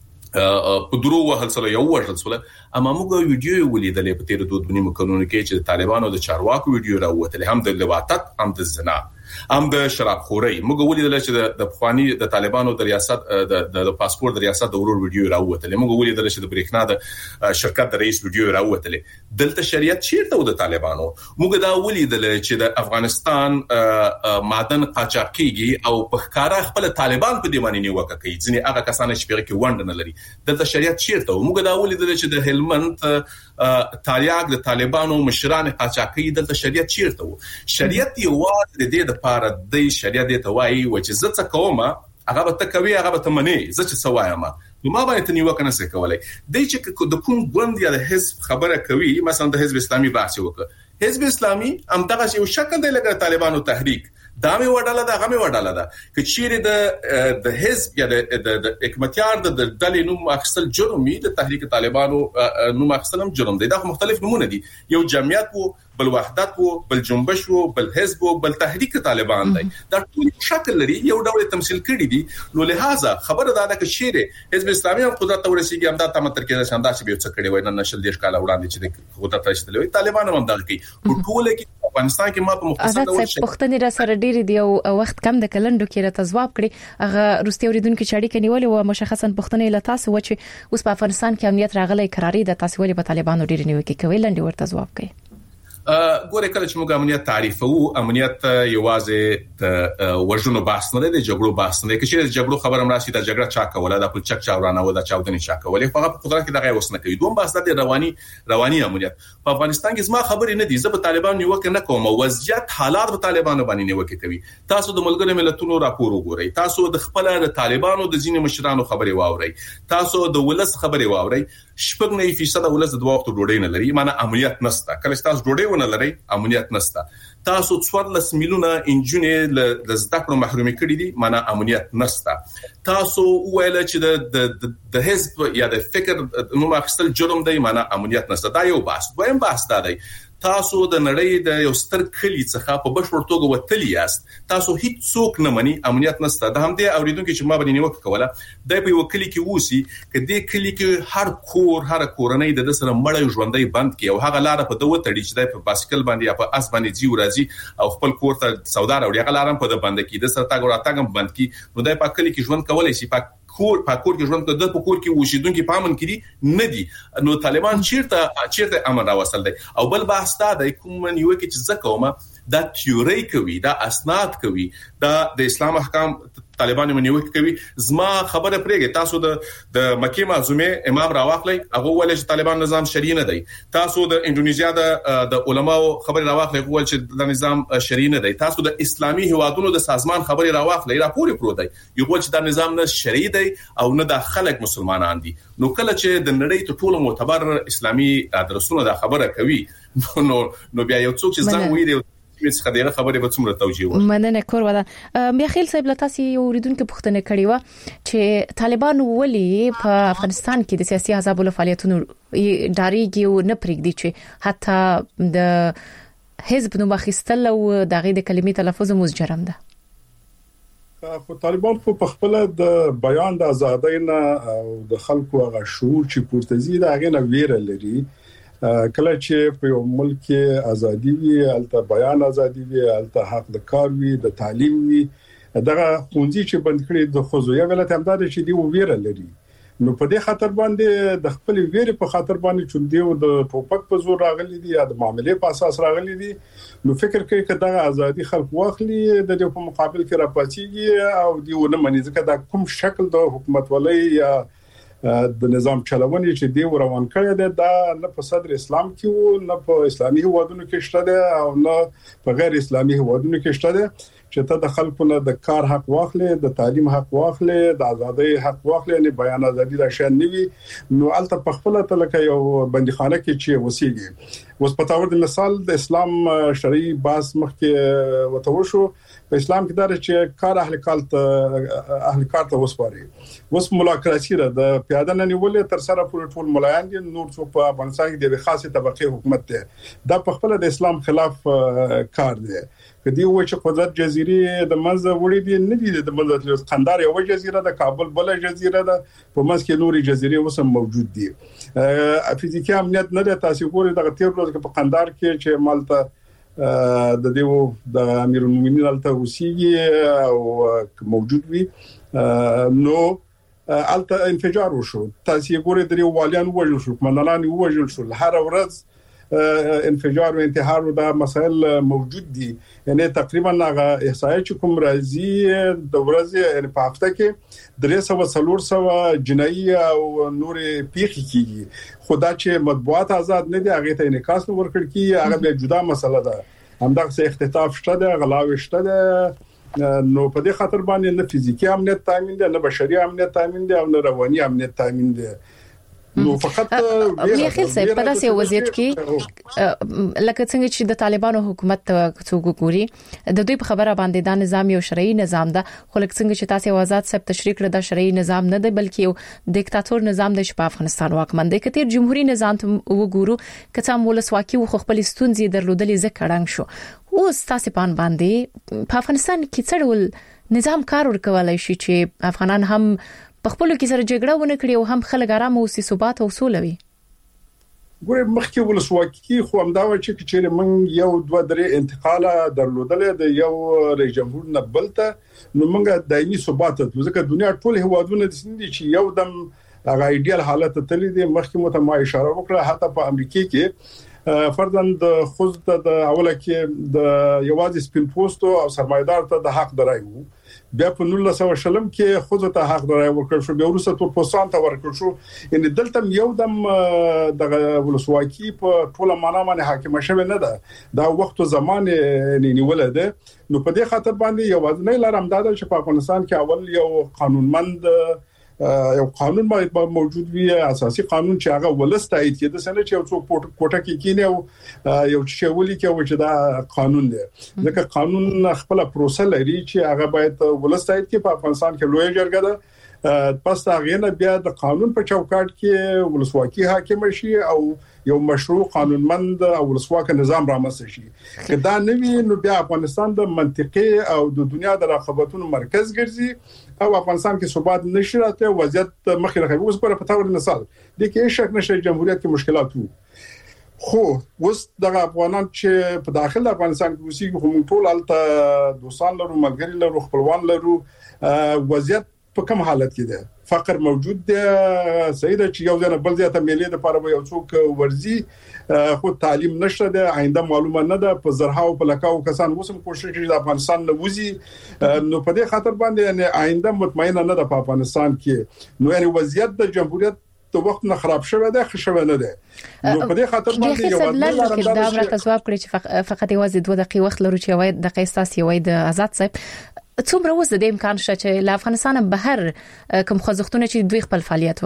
په درو وهل سره یو وژل سول. اما موږ ویډیو ولیدلې په تیر دوه نیمه کلونو کې چې طالبانو د چارواکو ویډیو راووتل هم د لواطت هم د زنا هم د شراب خوري. موږ ولیدل چې د پخوانی د طالبانو د ریاست د د پاسپورت د ریاست د ورور ویډیو راووتل. موږ ولیدل چې د بریښنا د شرکت د رئیس ویډیو راووتل. دلته شریعت چیرته و د طالبانو؟ موږ دا ولیدل چې د افغانستان معدن قاچاق کیږي او په ښکارا خپل طالبان په دیواني نیوکه کوي. ځینې هغه کسان چې پیغه کې وند نه لري. دلته شریعت چیرته و؟ موږ دا ولیدل چې د هلمند تاریاق د طالبانو مشران قاچاقي دلته شریعت چیرته و؟ شریعت یو واحد د دې د پاره د شریعت ته وایي و چې زه څه کوم هغه به تکوي هغه به تمنې زه چې سوایم نو ما باندې نیوکه نه سې کولای. د چې د کوم ګوند یا د حزب خبره کوي مثلا د حزب اسلامي بحث وکړه. حزب اسلامي هم دغه یو شکل دی لکه طالبانو تحریک دا مې وډاله دا غمه وډاله دا چې چیرې د د حزب یا د د حکومتيار د دلې نوم اخستل جرمي د تحریک طالبانو نوم اخستلم جرم دی. دا مختلف نمونه دي. یو جمعیت وو بل وحدت وو بل جنبش وو بل حزب وو بل تحریک طالبان دی. دا ټول شکل لري یو ډول تمثيل کړي دي. نو لہذا خبره دا ده چې چیرې حزب اسلامي هم قدرت ورسیږي هم دا تمتر کې شاندار شي به څه کړي وای نه نشل دیش کال وړاندې چې قدرت رسیدلی وي طالبان هم دا کوي. ټول کې افغانستان کې ما په مختصر ډول پښتني را سره ډېری دی او وخت کم د کلندو کې را تجواب کړي. هغه روسي اوریدونکو چې اړیکه نیولې و مشخصا پښتني له تاسو و چې اوس په افغانستان کې امنیت راغلی قراري د تاسو ولې په طالبانو ډېر نیوکه کوي لنډي ورته جواب کوي. ګوره کله چې موږ امنیت تعریفو امنیت یوازې د وژنو بحث نه دی د جګړو بحث نه دی. چې جګړو خبره مراشي د جګړه چا کوله د پلچک چا ورانه و د چاودنې چا کوله فقط په قدرت کې دغه وسنه کوي. دوم بحث د رواني رواني امنیت په افغانستان کې زما خبرې نه دي. زه په طالبان نیوکه نه کوم. وضعیت حالات په طالبانو باندې نیوکه کوي. تاسو د ملګرو ملتونو راپور وګورئ. تاسو د خپل د طالبانو د ځینې مشرانو خبرې واورئ. تاسو د ولس خبرې واورئ. شپږ نه فیصد ولس د دوه وخت ډوډۍ نه لري. معنی امنیت نشته. کله چې تاسو ډوډۍ ونه لرئ امنیت نشته. تاسو څوارلس میلیونه انجونې د زده کړو محرومي کړي دي معنی امنیت نشته. تاسو ویل چې د د حزب یا د فکر نوم اخستل جرم دی معنی امنیت نشته. دا یو بحث. دویم بحث دا دی تاسو د نړۍ د یو ستر کلی څخه په بشپړ توګه وتلی یاست. تاسو هیڅ څوک نه مني امنیت نشته. د همدې اوریدونکو چې ما باندې نیوکه کوله د په یو کلی کې ووسی ک دې کلی کې هر کور هر کورنۍ د سره مړ ژوندۍ بند کې او هغه لار په دوه تړي چې د په باسکل باندې یا په اس باندې جیو راځي او خپل کور ته سودا راوړي هغه لارم په د بند کې د سره تاګ وراتاګم بند کې نو د په کلی کې ژوند کولای شي په کور په کور کې ژوند د په کور کې وشیدونکو په امن کې دي نه دي. نو طالبان چیرته چیرته امن راوصل دي. او بل بحث دا د کوم نیوکه چې زکومه دا تیوري کوي دا اسناد کوي دا د اسلام احکام طالبان منیوکه کوي. زما خبره پرېږه تاسو د د مکه معظمه امام راواخلئ هغه ول چې طالبان نظام شرعي نه دی. تاسو د انډونیزیا د د علماو خبره راواخلئ ول چې د نظام شرعي نه دی. تاسو د اسلامي هوادونو د سازمان خبره راواخلئ راپور پرو دی یو ول چې د نظام نه شرعي دی او نه د خلک مسلمانان دي. نو کله چې د نړۍ ته ټول معتبر اسلامي ادرسونه د خبره کوي نو نو بیا یو څوک چې ځان ویری مې خدای خبره به څومره توجیه وکړي. مننه کور ولا بیا خیل صاحب لتاسي اوریدونکو پوښتنه کړې و چې طالبان ولي په افغانستان کې د سیاسي احزاب له فعالیتونو ډاریږي او نه پرېږدي چې حتی د حزب نو مخستل او دغه د کلمې تلفظ مزجرم ده. خو طالبان خو په خپل د بیان د ازادۍ نه او د خلکو هغه شعور چې پورته زی دا غنه ویره لري. کله چې په یو ملک کې ازادي وي الته بیان ازادي وي الته حق د کار وي د تعلیم وي دغه خونځي چې بند کړي د خوځویا ولایت همدار چې دی ویره لري. نو په دې خاطر باندې د خپل ویره په خاطر باندې چې دی د ټوپک په زور راغلي دي یا د معاملې په اساس راغلي دي نو فکر کوي چې دغه ازادي خلک واخلي د دې په مقابل کې راپاتېږي او دیونه مني ځکه دا کوم شکل د حکومت ولای یا د نظام چلونې چې دی روان کړی دی دا نه په صدر اسلام کې وو نه په اسلامي هوادونو کې شته دی او نه په غیر اسلامي هوادونو کې شته دی. چې ته د خلکو نه د کار حق واخلې، د تعلیم حق واخلې، د ازادۍ حق واخلې، نه بیان ازادي را شان نیوي، نو الته په خپل تلکه یو بندیخانه کې چې وسیږي. اوس په تور د مثال د اسلام شرعي باس مخکې وته وشو، په اسلام کې دا چې کار اهل کال ته اهل کار ته وسپاري. اوس ملاکراسي را د پیاده نه نیولې تر سره پورې ټول ملایان دي، نور څو په افغانستان کې د خاصه طبقه حکومت ده. دا په خپل د اسلام خلاف کار دی. کدی و چې قدرت جزيره د منځ وړي دي نه دي، د منځ قندار یو جزيره ده، کابل بل جزيره ده، په منځ کې نوري جزيره اوس موجود دي. فزیکي امنیت نه ده. تاسو ګورئ د تیر ورځ کې په قندار کې چې مالته د دیو د امیر المؤمنین الته وسیږي او موجود وي، نو الته انفجار وشو. تاسو ګورئ د والیان وژل شو، منلان وژل شو، هر ورځ انفجار او انتحار او دا مسائل موجود دي. یعنی تقریبا هغه احصایه چې کوم راځي د ورځې یعنی په هفته کې درې سوه څلور سوه جنایي او نور پیښې کیږي. خدا چې مطبوعات آزاد نه دي هغه ته انعکاس نه ورکړ کی، هغه به جدا مسله ده. همدغه اختطاف شته ده، غلاوي شته ده، نو په دې خاطر باندې نه فزیکی امنیت تامین دي، نه بشري امنیت تامین دي، او نه رواني امنیت تامین دي. نو فقط میخیل صاحب په داسې وضعیت کې لکه څنګه چې د طالبانو حکومت څوک ګوري د دوی په خبره باندې د نظام یو شرعي نظام ده، خو لکه څنګه چې تاسو آزاد صاحب تشریح کړ د شرعي نظام نه دی بلکې یو دیکتاتور نظام دی چې په افغانستان واکمن دی. کته جمهوریت نظام وګورو کته ولسواکي خو خپل ستونزې درلودلې ځکړنګ شو. اوس تاسو پان باندې په افغانستان کې څه ډول نظام کار ورکولای شي چې افغانان هم په خپل کې سره جګړه ونه کړي او هم خلک آرام او ثبات او سوله وي؟ ګوره مخکې ولسواکي خو همدا و چې چې موږ یو دوه درې انتقال درلودل د یو رئیس جمهور نه بلته، نو موږ دایمي ثبات ته ځکه دنیا ټول هوادونه دي چې یو دم هغه ایډیال حالت ته تللی دي. مخکې مو ته ما اشاره وکړه حتی په امریکا کې فرضاً د خوځ ته د اوله کې د یوازې سپین پوسټو او سرمایدار ته د حق درایو، بیا په نولس سوه شلم کې خوځ ته حق درای ورکړ شو، بیا وروسته تور پوسټان ته ورکړ شو. ان دلته یو دم د ولسواکي په ټوله معنا باندې حاکم شوه نه ده، دا وخت او زمان نیول ده. نو په دې خاطر باندې یو ځنې لارم دا چې په افغانستان کې اول یو قانونمند یو قانون باید موجود وي، اساسي قانون چې هغه ولست تایید کړي، څنګه چې یو څوک کوټه کې کینی او یو چې ولي کې چې دا قانون دی. ځکه قانون خپل پروسه لري چې هغه باید ولست تایید کړي. په افغانستان کې لوی جرګه ده، پس هغه نه بیا د قانون په چوکاټ کې ولسواکي حاکم شي او یو مشروع قانونمند او ولسواک نظام رامنځته شي. کدا نوی نو بیا افغانستان د منطقي او د دنیا د رقابتونو مرکز ګرځي او افغانستان کې ثبات نشي راته، وضعیت مخې راغلی. اوس پر په تور مثال د کې شک نشه جمهوریت کې مشکلات وو، خو اوس د افغانان چې په داخله افغانستان کې اوسېږي خو موږ ټول الته دوستان لرو، ملګری لرو، خپلوان لرو. وضعیت په کوم حالت کې ده؟ فقر موجود دی، سید چې یو ځنه بل ځای ته ملي د لپاره یو څوک ورزي، خو تعلیم نشته ده، آینده معلومه نه ده. په زرهاو په لکاو کسان وسم کوشش کوي د افغانستان نه وځي، نو په دې خاطر باندې یعنی آینده مطمئنه نه ده په افغانستان کې. نو یعنی وضعیت د جمهوریت د وخت نه خراب شوه ده، خښوه نه ده. نو په دې خاطر باندې یو ځل دا راته ځواب کړی چې فقط یوازې دوه دقیقې وخت لرو چې وای د قیساس یوای د آزاد صاحب څومره وس د امکان شته چې له افغانستان بهر کوم خوځښتونه چې دوی خپل فعالیت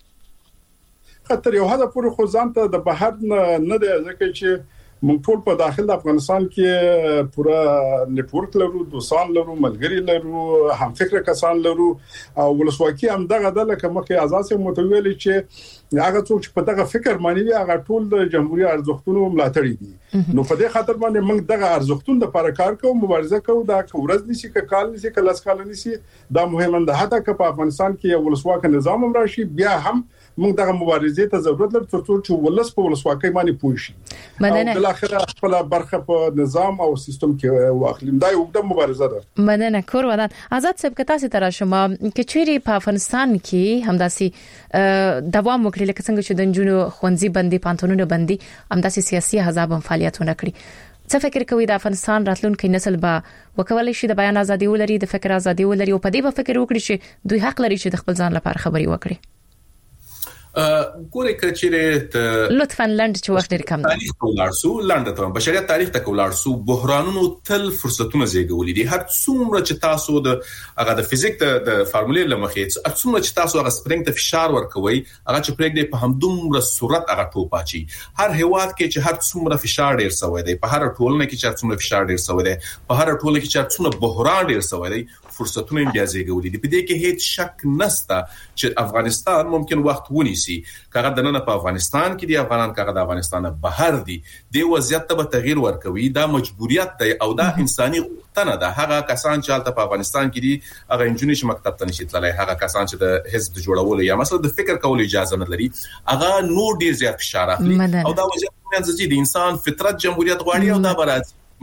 وکړي؟ خطر یو هدا پورې خو ځان ته د بهر نه دی، ځکه چې موږ ټول په داخل د افغانستان کې پورا نتورک لرو، دوستان لرو، ملګری لرو، هم فکر کسان لرو او ولسواکي هم دغه د لکه مخه اساس متویل چې هغه څوک چې په دغه فکر مانی وي هغه ټول د جمهوریت ارزښتونو ملاتړي دي. نو په دې خاطر باندې موږ دغه ارزښتونو لپاره کار کوو، مبارزه کوو. دا ورځ نشي کال نشي کلاس کال نشي دا مهمه ده. حتی که په افغانستان کې یو ولسواک نظام هم راشي بیا هم موږ دغه مبارزې ته ضرورت لري ترڅو چې ولس په ولسواکۍ باندې پوه شي او بل اخر خپل برخه په نظام او سیستم کې واخلیم. دا یو د مبارزه ده. مننه کور ودان آزاد صاحب که تاسو تر شما کې چیرې په افغانستان کې همداسي دوام وکړي لکه څنګه چې د جنونو خوندزي بندي پانتونونو بندي همداسي سیاسي احزاب فعالیتونه کړی، څه فکر کوي د افغانستان راتلونکي نسل به وکولای شي د بیان ازادي ولري، د فکر ازادي ولري او په دې به فکر وکړي چې دوی حق لري چې د خپل ځان لپاره خبري وکړي؟ ګورې کچېره لطفاً لند چې وخت ډیر کم دی تاریخ ولارسو لند ته بشریت تاریخ ته ولارسو بحرانونو تل فرصتونه زیږولې دي. هر څومره چې تاسو د هغه د فزیک د فارمولې لمخې هر څومره چې تاسو هغه سپرینګ ته فشار ورکوي هغه چې پرېږدي په همدومره سرعت هغه ټوپاچی. هر هیواد کې چې هر څومره فشار ډیر شوی دی په هر ټولنه کې چې هر څومره فشار ډیر شوی دی په هر ټولنه کې چې هر څومره بحران ډیر شوی دی فرصتونه بیا زیږولې دي. په دې کې هیڅ شک نشته چې افغانستان ممکن وخت ونیسي کغه د نن په افغانستان کې دی افغانان کغه د افغانستان بهر دي د وضعیت ته تغییر ورکوي دا مجبوریت دی او دا انساني غوښتنه ده. هغه کسان چې په افغانستان کې دي هغه انجونی چې مکتب ته نشي تللی هغه کسان چې د حزب جوړولو یا مثلا د فکر کولو اجازه نه لري هغه نور ډیر زیات فشار اخلي او دا وجه د انسان فطرت جمهوریت غواړي او دا برازي